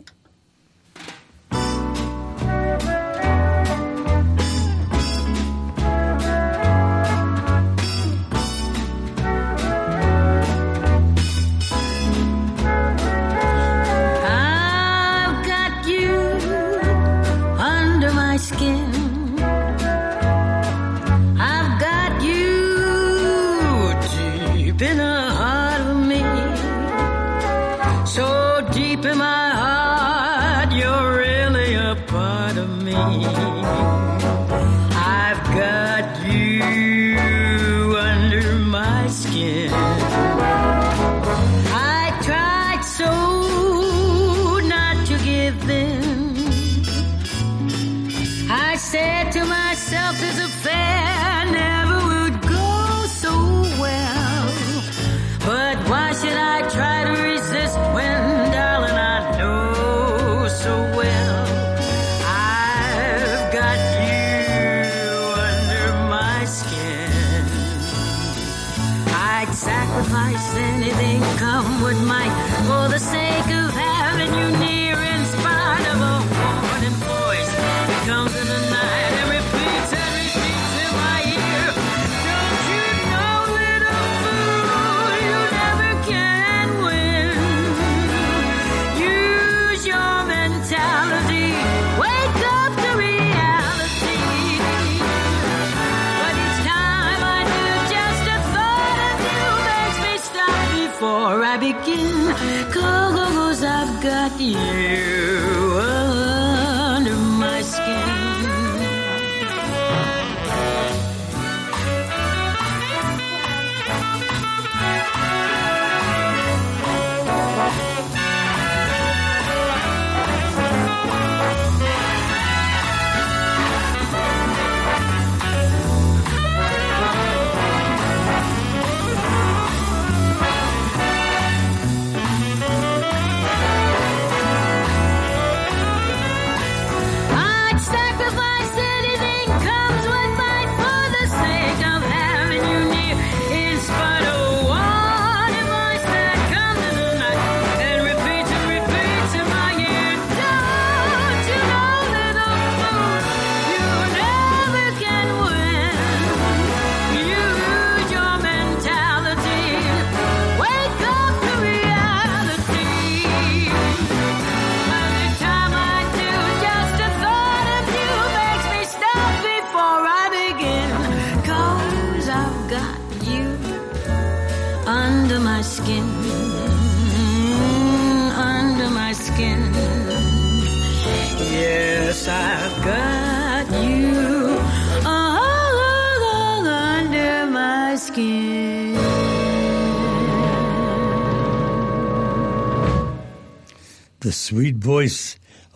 The sweet voice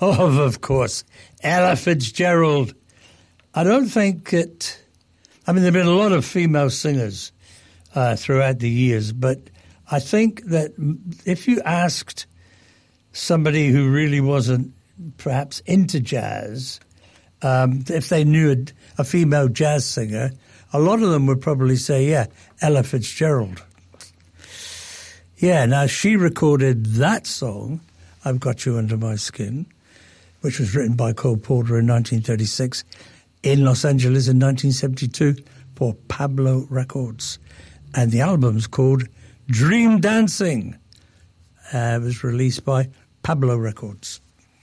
of course, Ella Fitzgerald. I don't think it... I mean, there have been a lot of female singers throughout the years, but I think that if you asked somebody who really wasn't perhaps into jazz, if they knew a female jazz singer, a lot of them would probably say, yeah, Ella Fitzgerald. Yeah, now she recorded that song, I've Got You Under My Skin, which was written by Cole Porter in 1936, in Los Angeles in 1972 for Pablo Records. And the album's called Dream Dancing. It was released by Pablo Records.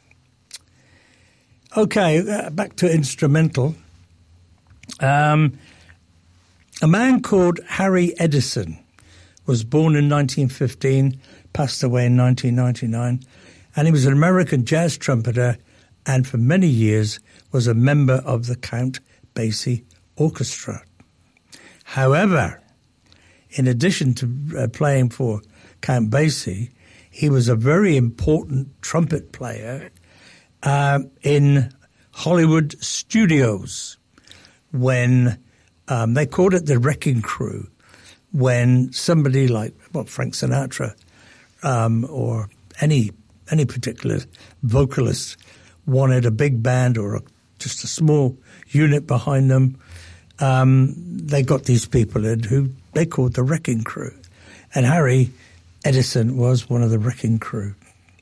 Okay, back to instrumental. A man called Harry Edison was born in 1915, passed away in 1999, and he was an American jazz trumpeter and for many years was a member of the Count Basie Orchestra. However, in addition to playing for Count Basie, he was a very important trumpet player in Hollywood studios when they called it the Wrecking Crew, when somebody like Frank Sinatra or any particular vocalist wanted a big band or just a small unit behind them, they got these people in who they called the Wrecking Crew. And Harry Edison was one of the Wrecking Crew.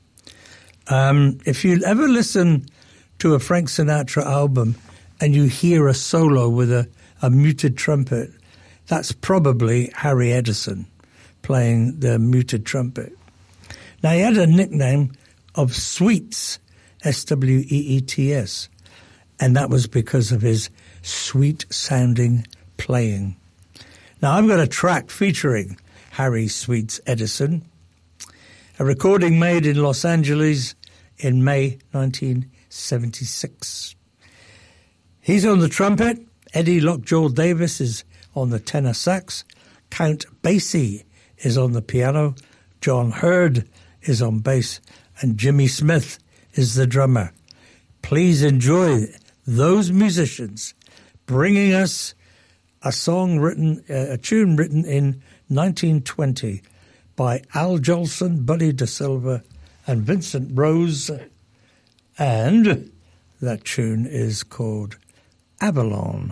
If you ever listen to a Frank Sinatra album and you hear a solo with a muted trumpet, that's probably Harry Edison playing the muted trumpet. Now, he had a nickname of Sweets, S-W-E-E-T-S, and that was because of his sweet-sounding playing. Now, I've got a track featuring Harry Sweets Edison, a recording made in Los Angeles in May 1976. He's on the trumpet. Eddie Lockjaw Davis is on the tenor sax. Count Basie is on the piano. John Hurd is on bass. And Jimmy Smith is the drummer. Please enjoy those musicians bringing us a tune written in 1920 by Al Jolson, Buddy DeSilva, and Vincent Rose. And that tune is called Avalon.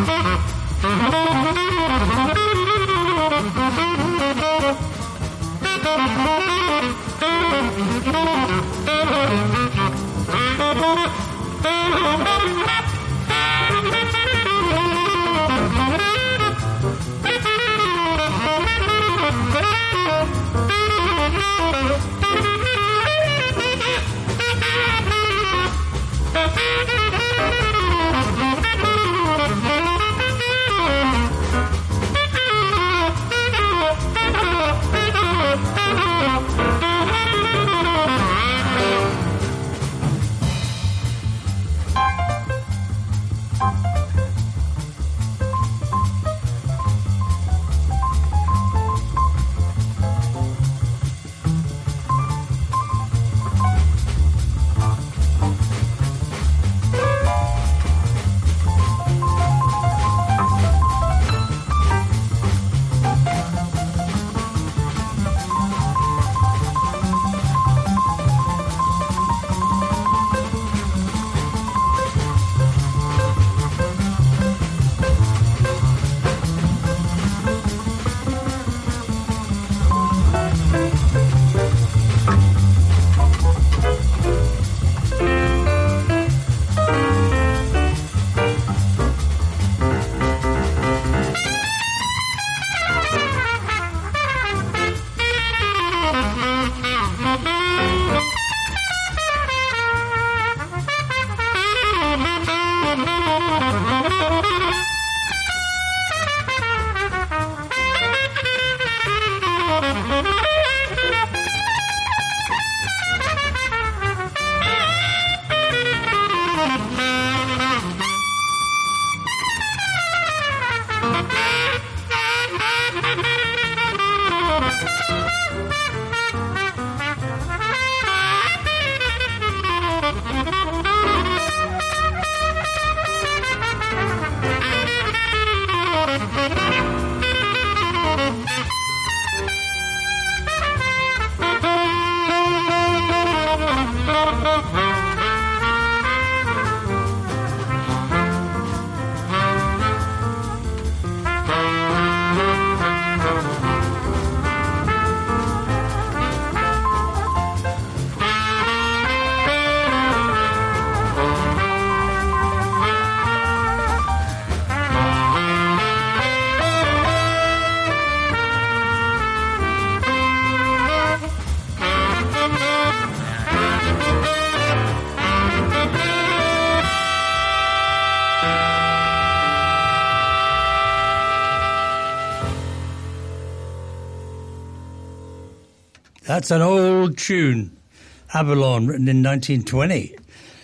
That's an old tune, Avalon, written in 1920.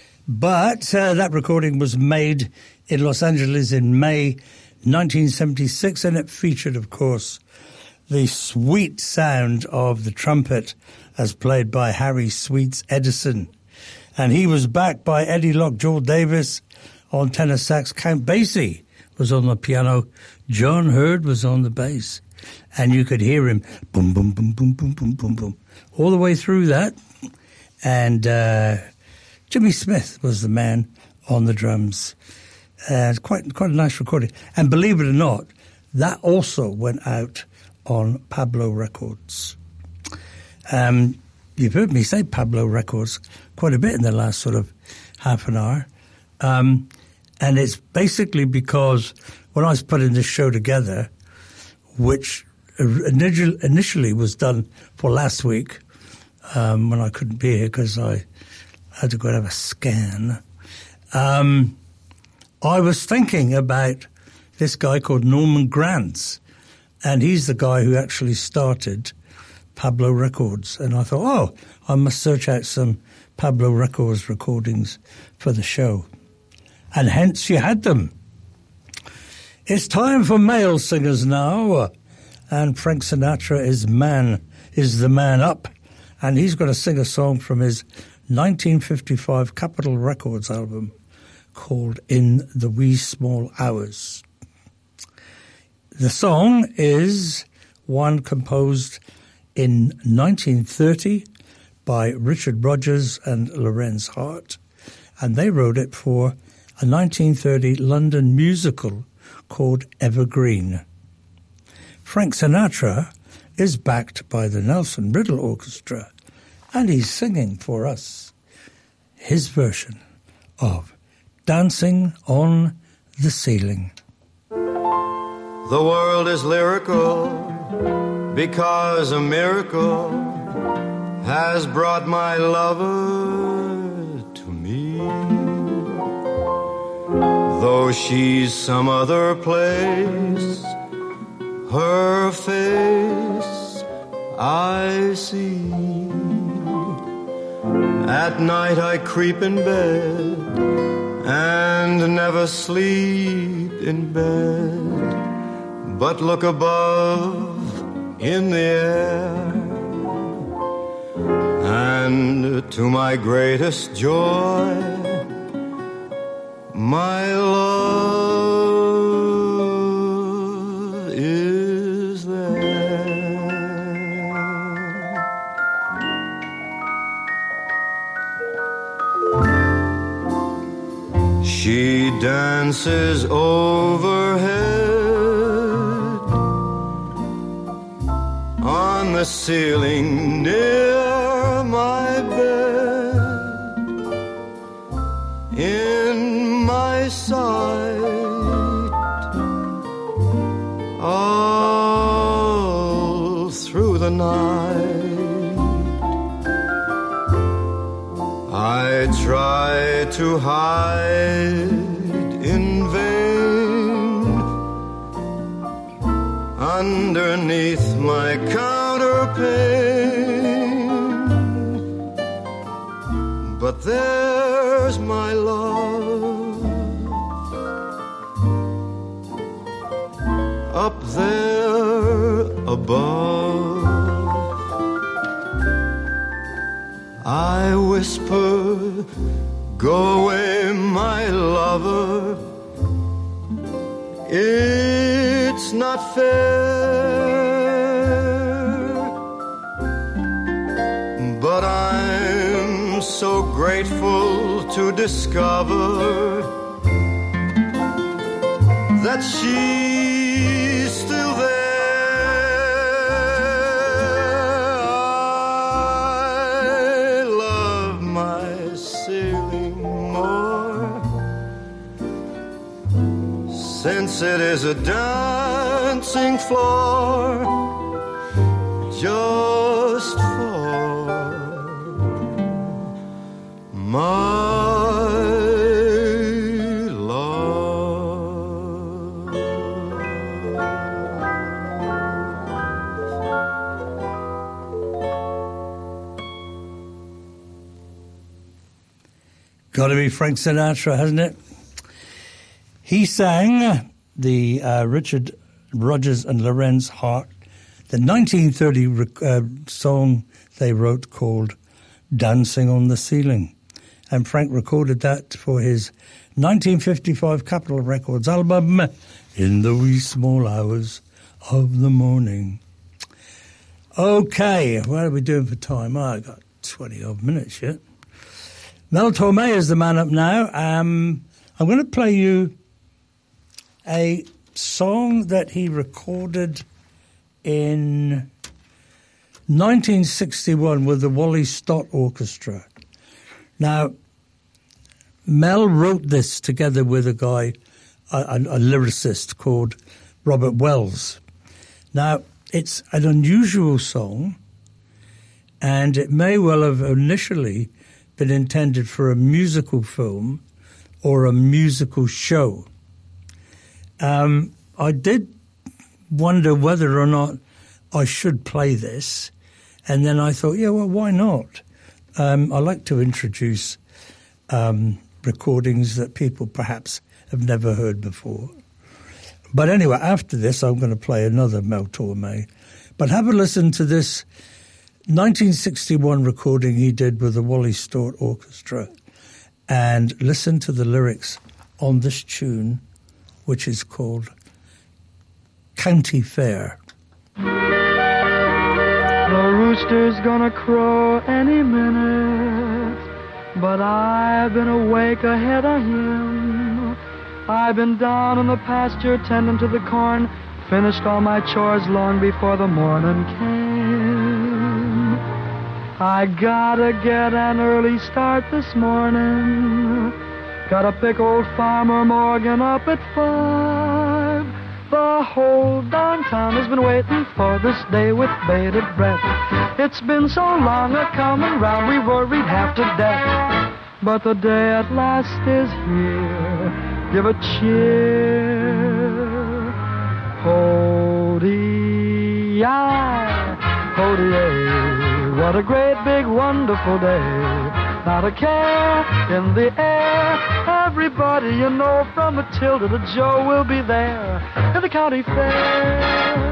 But that recording was made in Los Angeles in May 1976, and it featured, of course, the sweet sound of the trumpet as played by Harry Sweets Edison. And he was backed by Eddie Lockjaw Davis on tenor sax. Count Basie was on the piano. John Hurd was on the bass. And you could hear him boom, boom, boom, boom, boom, boom, boom, boom, all the way through that. And Jimmy Smith was the man on the drums. Quite a nice recording. And believe it or not, that also went out on Pablo Records. You've heard me say Pablo Records quite a bit in the last sort of half an hour. And it's basically because when I was putting this show together, which initially was done for last week, when I couldn't be here because I had to go and have a scan, I was thinking about this guy called Norman Granz, and he's the guy who actually started Pablo Records. And I thought, I must search out some Pablo Records recordings for the show. And hence you had them. It's time for male singers now, and Frank Sinatra is the man up, and he's going to sing a song from his 1955 Capitol Records album called In the Wee Small Hours. The song is one composed in 1930 by Richard Rodgers and Lorenz Hart, and they wrote it for a 1930 London musical called Evergreen. Frank Sinatra is backed by the Nelson Riddle Orchestra, and he's singing for us his version of Dancing on the Ceiling. The world is lyrical because a miracle has brought my lover to me. Though she's some other place, her face I see. At night I creep in bed and never sleep in bed, but look above in the air, and to my greatest joy, my love is there. She dances overhead on the ceiling near my bed, in my sight all through the night. I try to hide in vain underneath my counterpane, but there's my love up there above. I whisper, go away, my lover, it's not fair, but I'm so grateful to discover that she's still there. I love my sailing more, since it is a dancing floor just for my love. Gotta be Frank Sinatra, hasn't it? He sang the Richard Rodgers and Lorenz Hart, the 1930 song they wrote called Dancing on the Ceiling. And Frank recorded that for his 1955 Capitol Records album, In the Wee Small Hours of the Morning. Okay, what are we doing for time? Oh, I got 20-odd minutes yet. Mel Torme is the man up now. I'm going to play you a song that he recorded in 1961 with the Wally Stott Orchestra. Now, Mel wrote this together with a guy, a lyricist called Robert Wells. Now, it's an unusual song, and it may well have initially been intended for a musical film or a musical show. I did wonder whether or not I should play this, and then I thought, yeah, well, why not? I like to introduce recordings that people perhaps have never heard before. But anyway, after this, I'm going to play another Mel Torme. But have a listen to this 1961 recording he did with the Wally Stott Orchestra, and listen to the lyrics on this tune, which is called County Fair. The rooster's gonna crow any minute, but I've been awake ahead of him. I've been down in the pasture tending to the corn, finished all my chores long before the morning came. I gotta get an early start this morning. Gotta pick old Farmer Morgan up at 5. The whole darn town has been waiting for this day with bated breath. It's been so long a-comin' round, we worried half to death. But the day at last is here. Give a cheer. Ho-dee-yi, ho-dee-ay. What a great big wonderful day. Not a care in the air. Everybody you know from Matilda to Joe will be there at the county fair.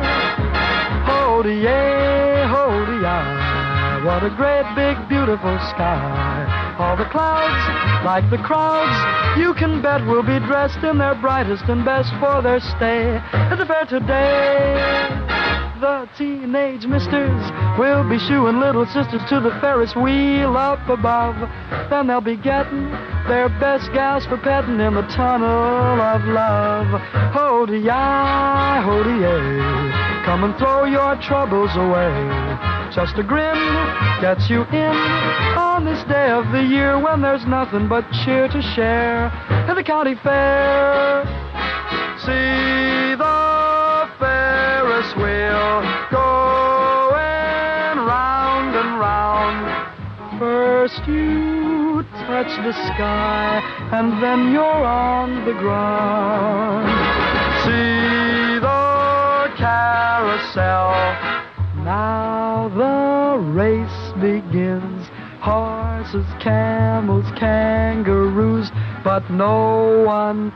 Ho-dee-ay, ho-dee-yi. What a great big beautiful sky. All the clouds, like the crowds, you can bet will be dressed in their brightest and best for their stay at the fair today. The teenage misters will be shooing little sisters to the Ferris wheel up above. Then they'll be getting their best gals for petting in the tunnel of love. Ho-dee-yi, ho-dee-ay. Come and throw your troubles away. Just a grin gets you in on this day of the year when there's nothing but cheer to share at the county fair. See the Ferris wheel going round and round. First you touch the sky and then you're on the ground. See the carousel. Now the race begins. Horses, camels, kangaroos, but no one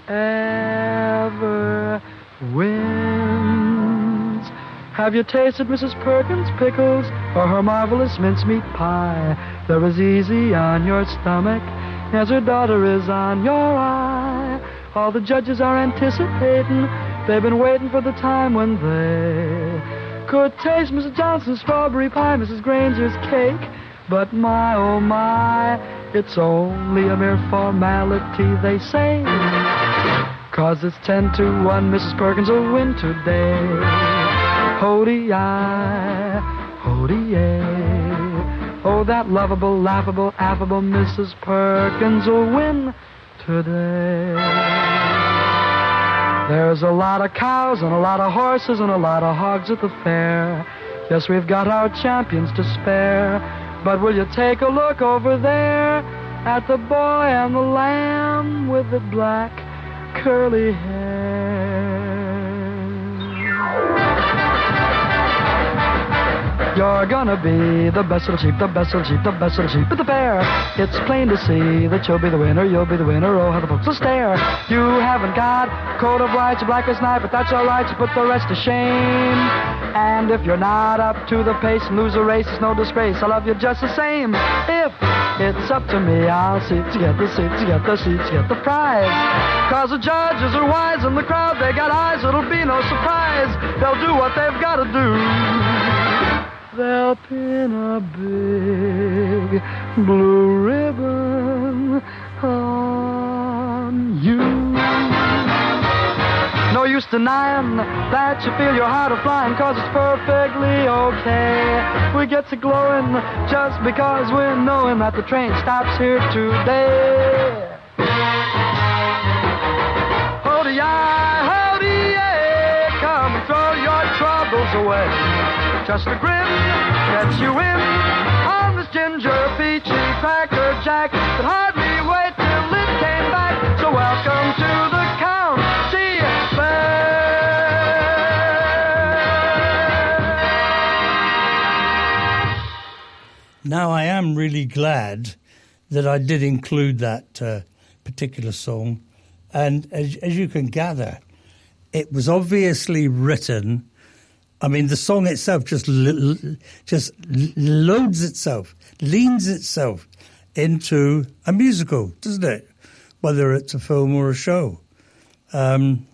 ever wins. Have you tasted Mrs. Perkins' pickles or her marvelous mincemeat pie? They're as easy on your stomach as her daughter is on your eye. All the judges are anticipating. They've been waiting for the time when they could taste Mrs. Johnson's strawberry pie, Mrs. Granger's cake. But my, oh my, it's only a mere formality, they say. 'Cause it's 10 to 1, Mrs. Perkins will win today. Ho-dee-yi, ho-dee-ay. Oh, that lovable, laughable, affable Mrs. Perkins will win today. There's a lot of cows and a lot of horses and a lot of hogs at the fair. Yes, we've got our champions to spare. But will you take a look over there at the boy and the lamb with the black curly hair? You're gonna be the best little sheep, the best little sheep, the best little sheep at the fair. It's plain to see that you'll be the winner, you'll be the winner. Oh, how the folks will stare. You haven't got a coat of white, you're black as night, but that's all right, you put the rest to shame. And if you're not up to the pace and lose a race, it's no disgrace. I love you just the same. If it's up to me, I'll see to get the seats, to get the seats, to get the prize. 'Cause the judges are wise and the crowd, they got eyes, it'll be no surprise. They'll do what they've got to do. They'll pin a big blue ribbon on you. No use denying that you feel your heart a-flying, 'cause it's perfectly okay. We get to glowing just because we're knowing that the train stops here today. Ho-dee-yi, ho-dee-ay, come and throw your troubles away. Just a grin gets you in on this ginger peachy cracker jack that hardly wait till it came back. So welcome to the county fair. Now, I am really glad that I did include that particular song. And as you can gather, it was obviously written. I mean, the song itself just loads itself, leans itself into a musical, doesn't it? Whether it's a film or a show. And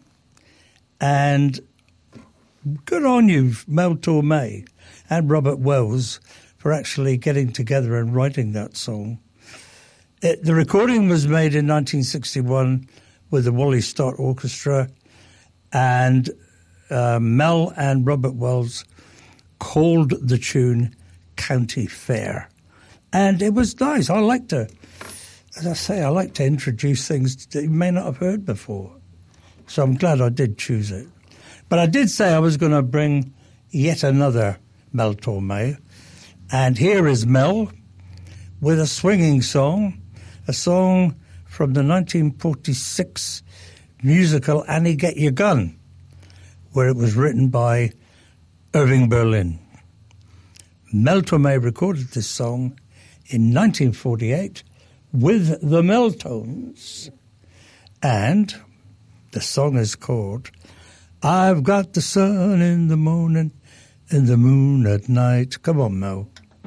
good on you, Mel Torme and Robert Wells, for actually getting together and writing that song. The recording was made in 1961 with the Wally Stott Orchestra, and Mel and Robert Wells called the tune County Fair. And it was nice. I like to, as I say, I like to introduce things that you may not have heard before. So I'm glad I did choose it. But I did say I was going to bring yet another Mel Torme. And here is Mel with a swinging song, a song from the 1946 musical Annie Get Your Gun, where it was written by Irving Berlin. Mel Torme recorded this song in 1948 with the Meltones. And the song is called I've Got the Sun in the Morning and the Moon at Night. Come on, Mel.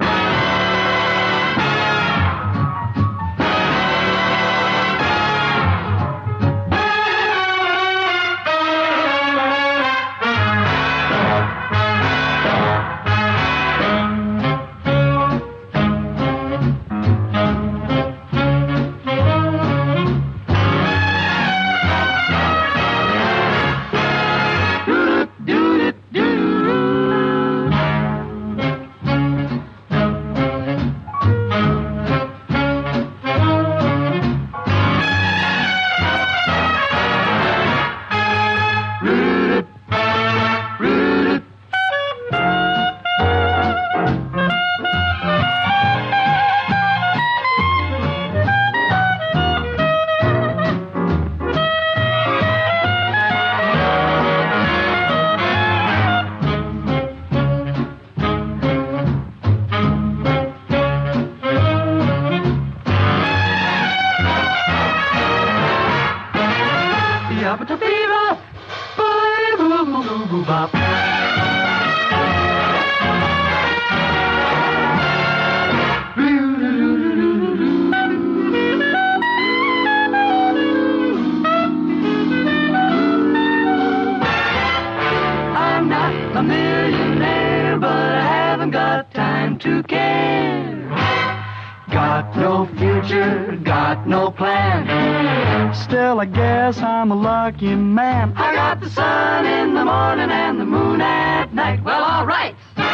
Still, I guess I'm a lucky man. I got the sun in the morning and the moon at night. Well, all right.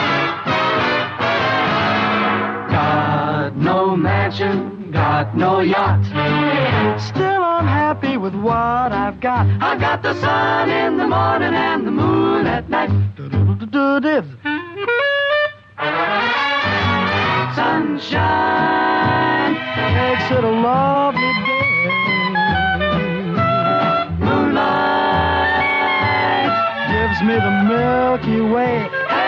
Got no mansion, got no yacht. Still, I'm happy with what I've got. I've got the sun in the morning and the moon at night. Sunshine makes it a lovely day. Moonlight gives me the Milky Way.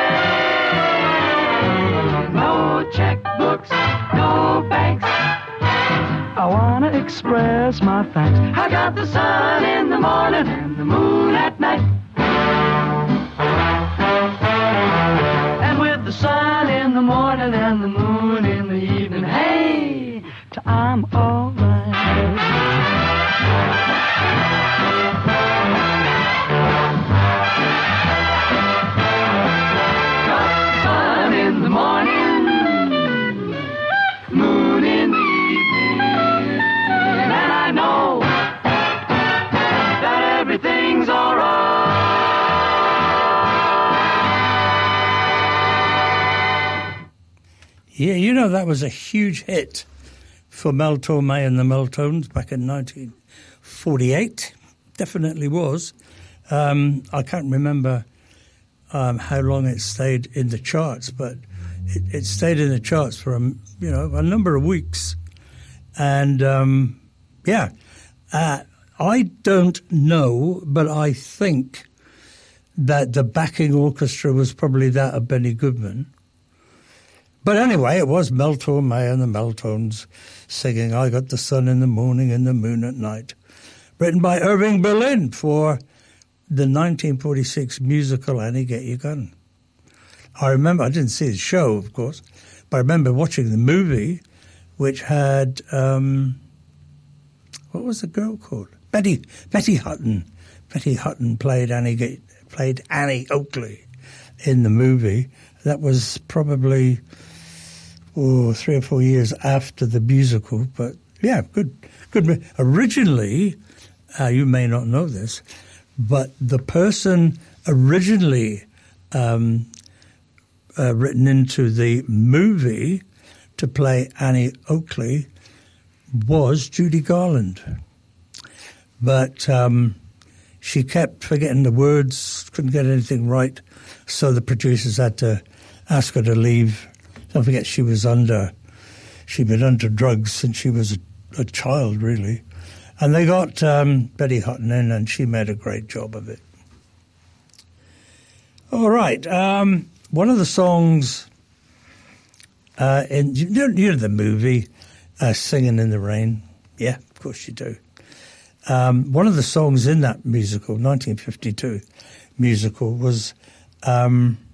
Hey, no checkbooks, no banks. I want to express my thanks. I got the sun in the morning and the moon at night. And with the sun in the morning and the moon in the evening, hey, I'm all right. Sun in the morning, moon in the evening, and I know that everything's all right. Yeah, you know, that was a huge hit for Mel Torme and the Meltones back in 1948. Definitely was. I can't remember how long it stayed in the charts, but it stayed in the charts for a number of weeks. And I don't know, but I think that the backing orchestra was probably that of Benny Goodman. But anyway, it was Mel Torme and the Meltones singing I Got the Sun in the Morning and the Moon at Night, written by Irving Berlin for the 1946 musical Annie Get Your Gun. I remember, I didn't see the show, of course, but I remember watching the movie, which had, what was the girl called? Betty Hutton. Betty Hutton played Annie Oakley in the movie. That was probably 3 or 4 years after the musical, but yeah, good. Originally, you may not know this, but the person originally written into the movie to play Annie Oakley was Judy Garland. But she kept forgetting the words, couldn't get anything right, so the producers had to ask her to leave. Don't forget she'd been under drugs since she was a child, really. And they got Betty Hutton in, and she made a great job of it. All right. One of the songs in you know the movie Singing in the Rain? Yeah, of course you do. One of the songs in that musical, 1952 musical, was a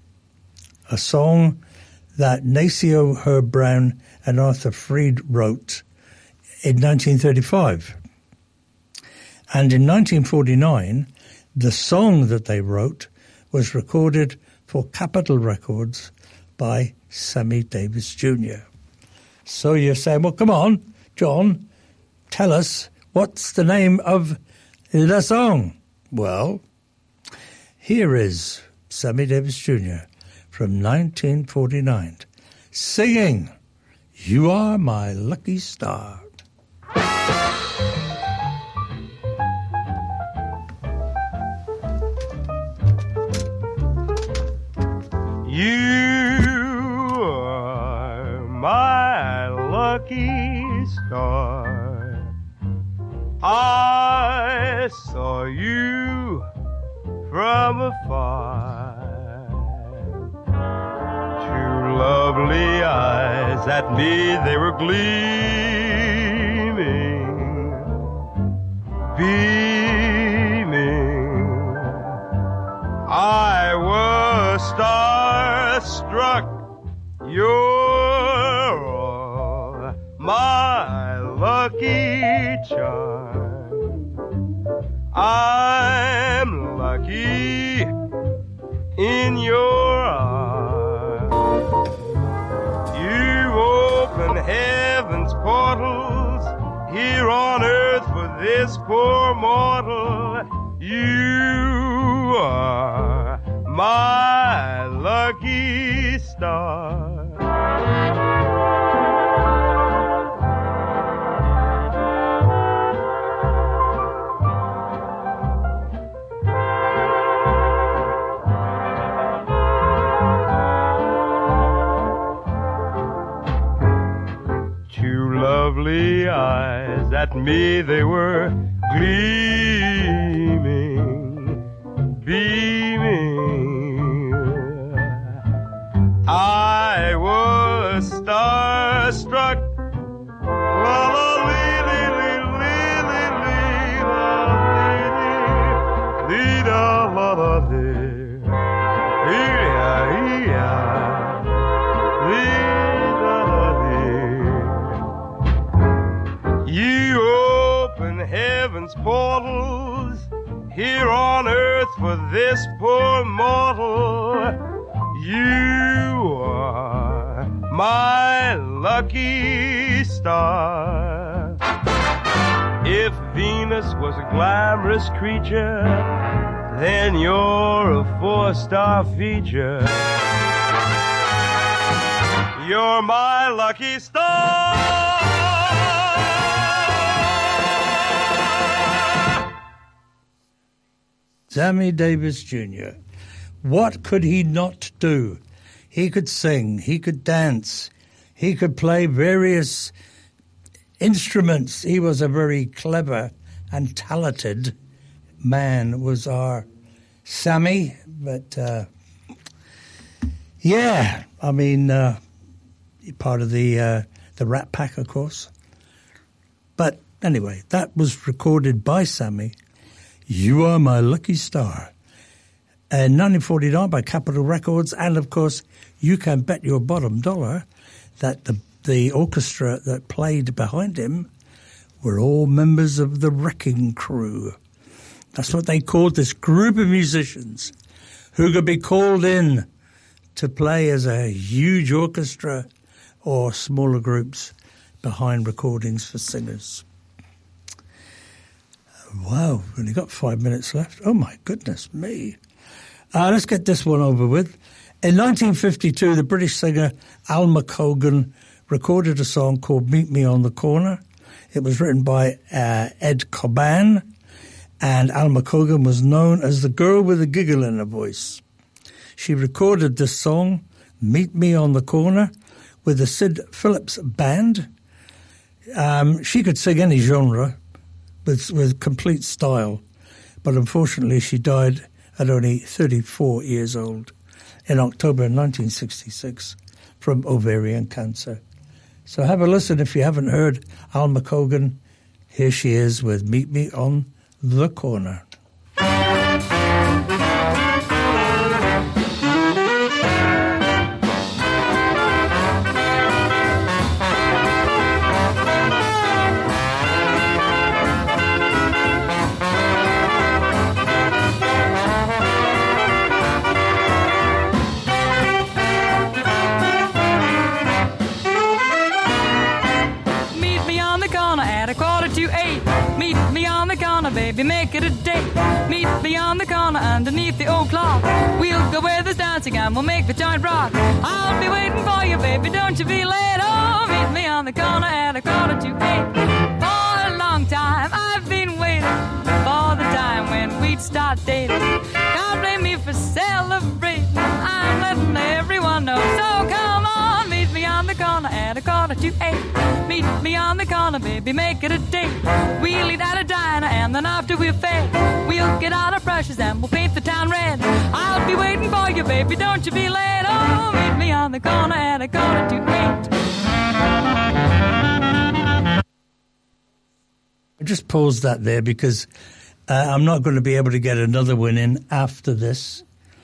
song that Nacio Herb Brown and Arthur Freed wrote in 1935. And in 1949, the song that they wrote was recorded for Capitol Records by Sammy Davis Jr. So you're saying, well, come on, John, tell us, what's the name of the song? Well, here is Sammy Davis Jr. from 1949, singing, You Are My Lucky Star. You are my lucky star. I saw you from afar. Two lovely eyes at me, they were gleaming, beaming. I was starstruck. You're all my lucky charm. I'm lucky in your arms. You open heaven's portals here on earth for this poor mortal. You are my lucky star. Two lovely eyes at me, they were gleaming, beaming. I was starstruck. La la lee lee lee lee lee lee la la la lee la. You open heaven's portals here on earth for this poor mortal. You are my lucky star. If Venus was a glamorous creature, then you're a four-star feature. You're my lucky star. Sammy Davis Jr. What could he not do? He could sing, he could dance, he could play various instruments. He was a very clever and talented man, was our Sammy. But, yeah, I mean, part of the Rat Pack, of course. But anyway, that was recorded by Sammy. You Are My Lucky Star. In 1949 by Capitol Records, and of course, you can bet your bottom dollar that the orchestra that played behind him were all members of the Wrecking Crew. That's what they called this group of musicians who could be called in to play as a huge orchestra or smaller groups behind recordings for singers. Wow, only got 5 minutes left. Oh, my goodness me. Let's get this one over with. In 1952, the British singer Alma Cogan recorded a song called Meet Me on the Corner. It was written by Ed Coban, and Alma Cogan was known as the girl with a giggle in her voice. She recorded this song, Meet Me on the Corner, with the Sid Phillips Band. She could sing any genre with complete style, but unfortunately she died at only 34 years old in October 1966 from ovarian cancer. So have a listen if you haven't heard Alma Cogan. Here she is with Meet Me on the Corner. Baby, make it a date. Meet me on the corner underneath the old clock. We'll go where there's dancing and we'll make the joint rock. I'll be waiting for you, baby, don't you be late. Oh, meet me on the corner at 7:45. For a long time I've been waiting for the time when we'd start dating. Can't blame me for celebrating. I'm letting everyone know. So come on, meet me on the corner at 7:45. Meet me on the corner, baby, make it a date. We'll eat at a diner and then after we'll fade. We'll get out our brushes and we'll paint the town red. I'll be waiting for you, baby, don't you be late. Oh, meet me on the corner at 7:45. I just paused that there because I'm not going to be able to get another one in after this.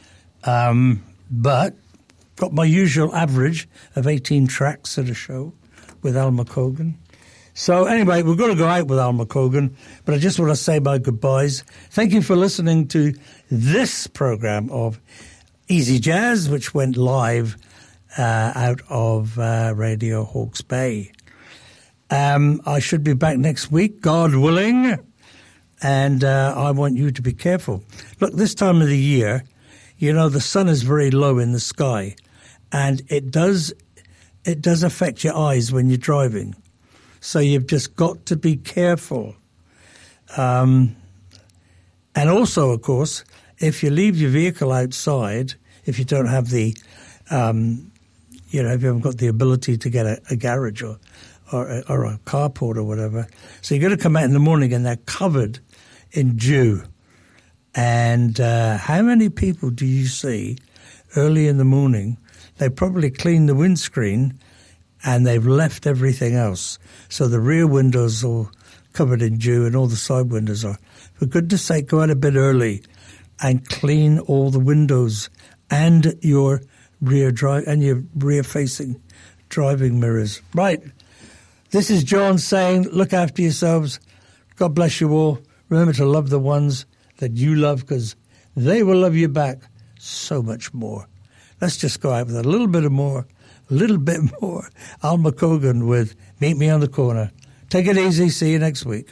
But got my usual average of 18 tracks at a show with Alma Cogan. So anyway, we're going to go out with Alma Cogan, but I just want to say my goodbyes. Thank you for listening to this program of Easy Jazz, which went live out of Radio Hawke's Bay. I should be back next week, God willing, and I want you to be careful. Look, this time of the year, you know, the sun is very low in the sky, and it does affect your eyes when you're driving. So you've just got to be careful. And also, of course, if you leave your vehicle outside, if you don't have the, if you haven't got the ability to get a garage or a carport or whatever, so you've got to come out in the morning and they're covered in dew. And how many people do you see early in the morning? They probably clean the windscreen and they've left everything else. So the rear windows are covered in dew and all the side windows are. For goodness sake, go out a bit early and clean all the windows and your rear facing driving mirrors. Right. This is John saying, look after yourselves. God bless you all. Remember to love the ones that you love because they will love you back so much more. Let's just go out with a little bit more. Alma Cogan with Meet Me on the Corner. Take it easy. See you next week.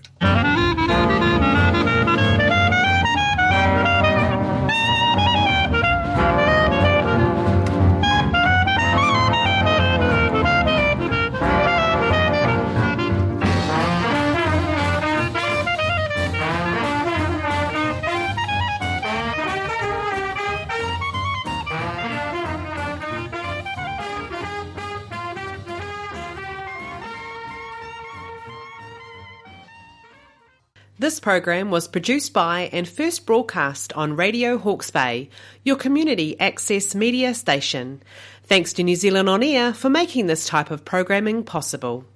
This program was produced by and first broadcast on Radio Hawke's Bay, your community access media station. Thanks to New Zealand On Air for making this type of programming possible.